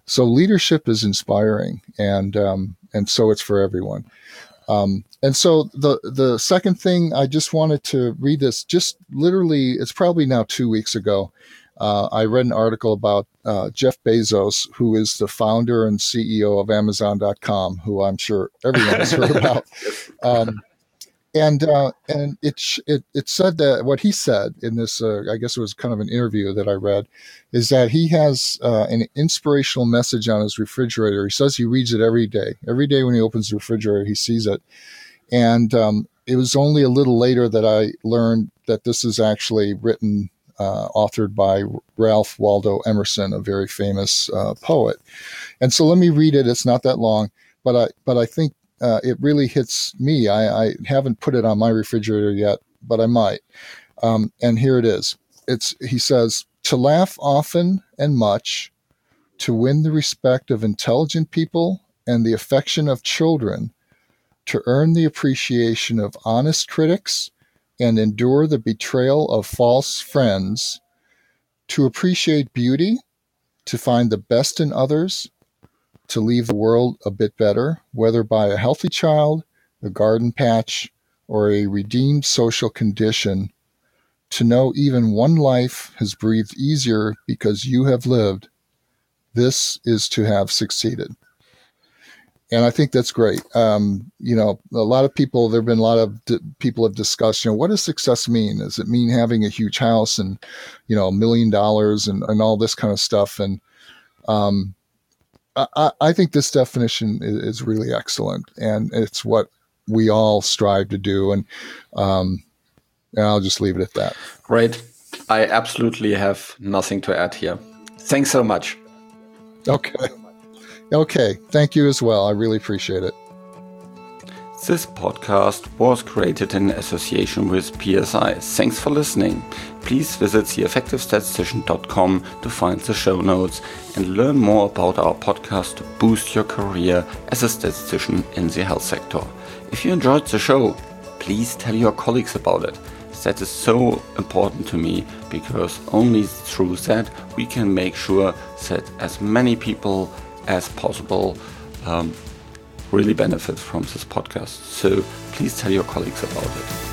so leadership is inspiring, and um, and so it's for everyone. Um, and so the the second thing, I just wanted to read this. Just literally, it's probably now two weeks ago. Uh, I read an article about uh, Jeff Bezos, who is the founder and C E O of Amazon dot com, who I'm sure everyone has heard about. Um, and uh, and it, it it said that what he said in this, uh, I guess it was kind of an interview that I read, is that he has uh, an inspirational message on his refrigerator. He says he reads it every day. Every day when he opens the refrigerator, he sees it. And um, it was only a little later that I learned that this is actually written Uh, authored by Ralph Waldo Emerson, a very famous uh, poet. And so let me read it. It's not that long, but I but I think uh, it really hits me. I, I haven't put it on my refrigerator yet, but I might. Um, and here it is. It's he says, "To laugh often and much, to win the respect of intelligent people and the affection of children, to earn the appreciation of honest critics, and endure the betrayal of false friends, to appreciate beauty, to find the best in others, to leave the world a bit better, whether by a healthy child, a garden patch, or a redeemed social condition, to know even one life has breathed easier because you have lived. This is to have succeeded." And I think that's great. Um, you know, a lot of people, there have been a lot of d- people have discussed, you know, what does success mean? Does it mean having a huge house and, you know, a million dollars and, and all this kind of stuff? And um, I, I think this definition is, is really excellent. And it's what we all strive to do. And, um, and I'll just leave it at that. Great. I absolutely have nothing to add here. Thanks so much. Okay. Okay, thank you as well. I really appreciate it. This podcast was created in association with P S I. Thanks for listening. Please visit the effective statistician dot com to find the show notes and learn more about our podcast to boost your career as a statistician in the health sector. If you enjoyed the show, please tell your colleagues about it. That is so important to me, because only through that we can make sure that as many people as possible um, really benefit from this podcast. So please tell your colleagues about it.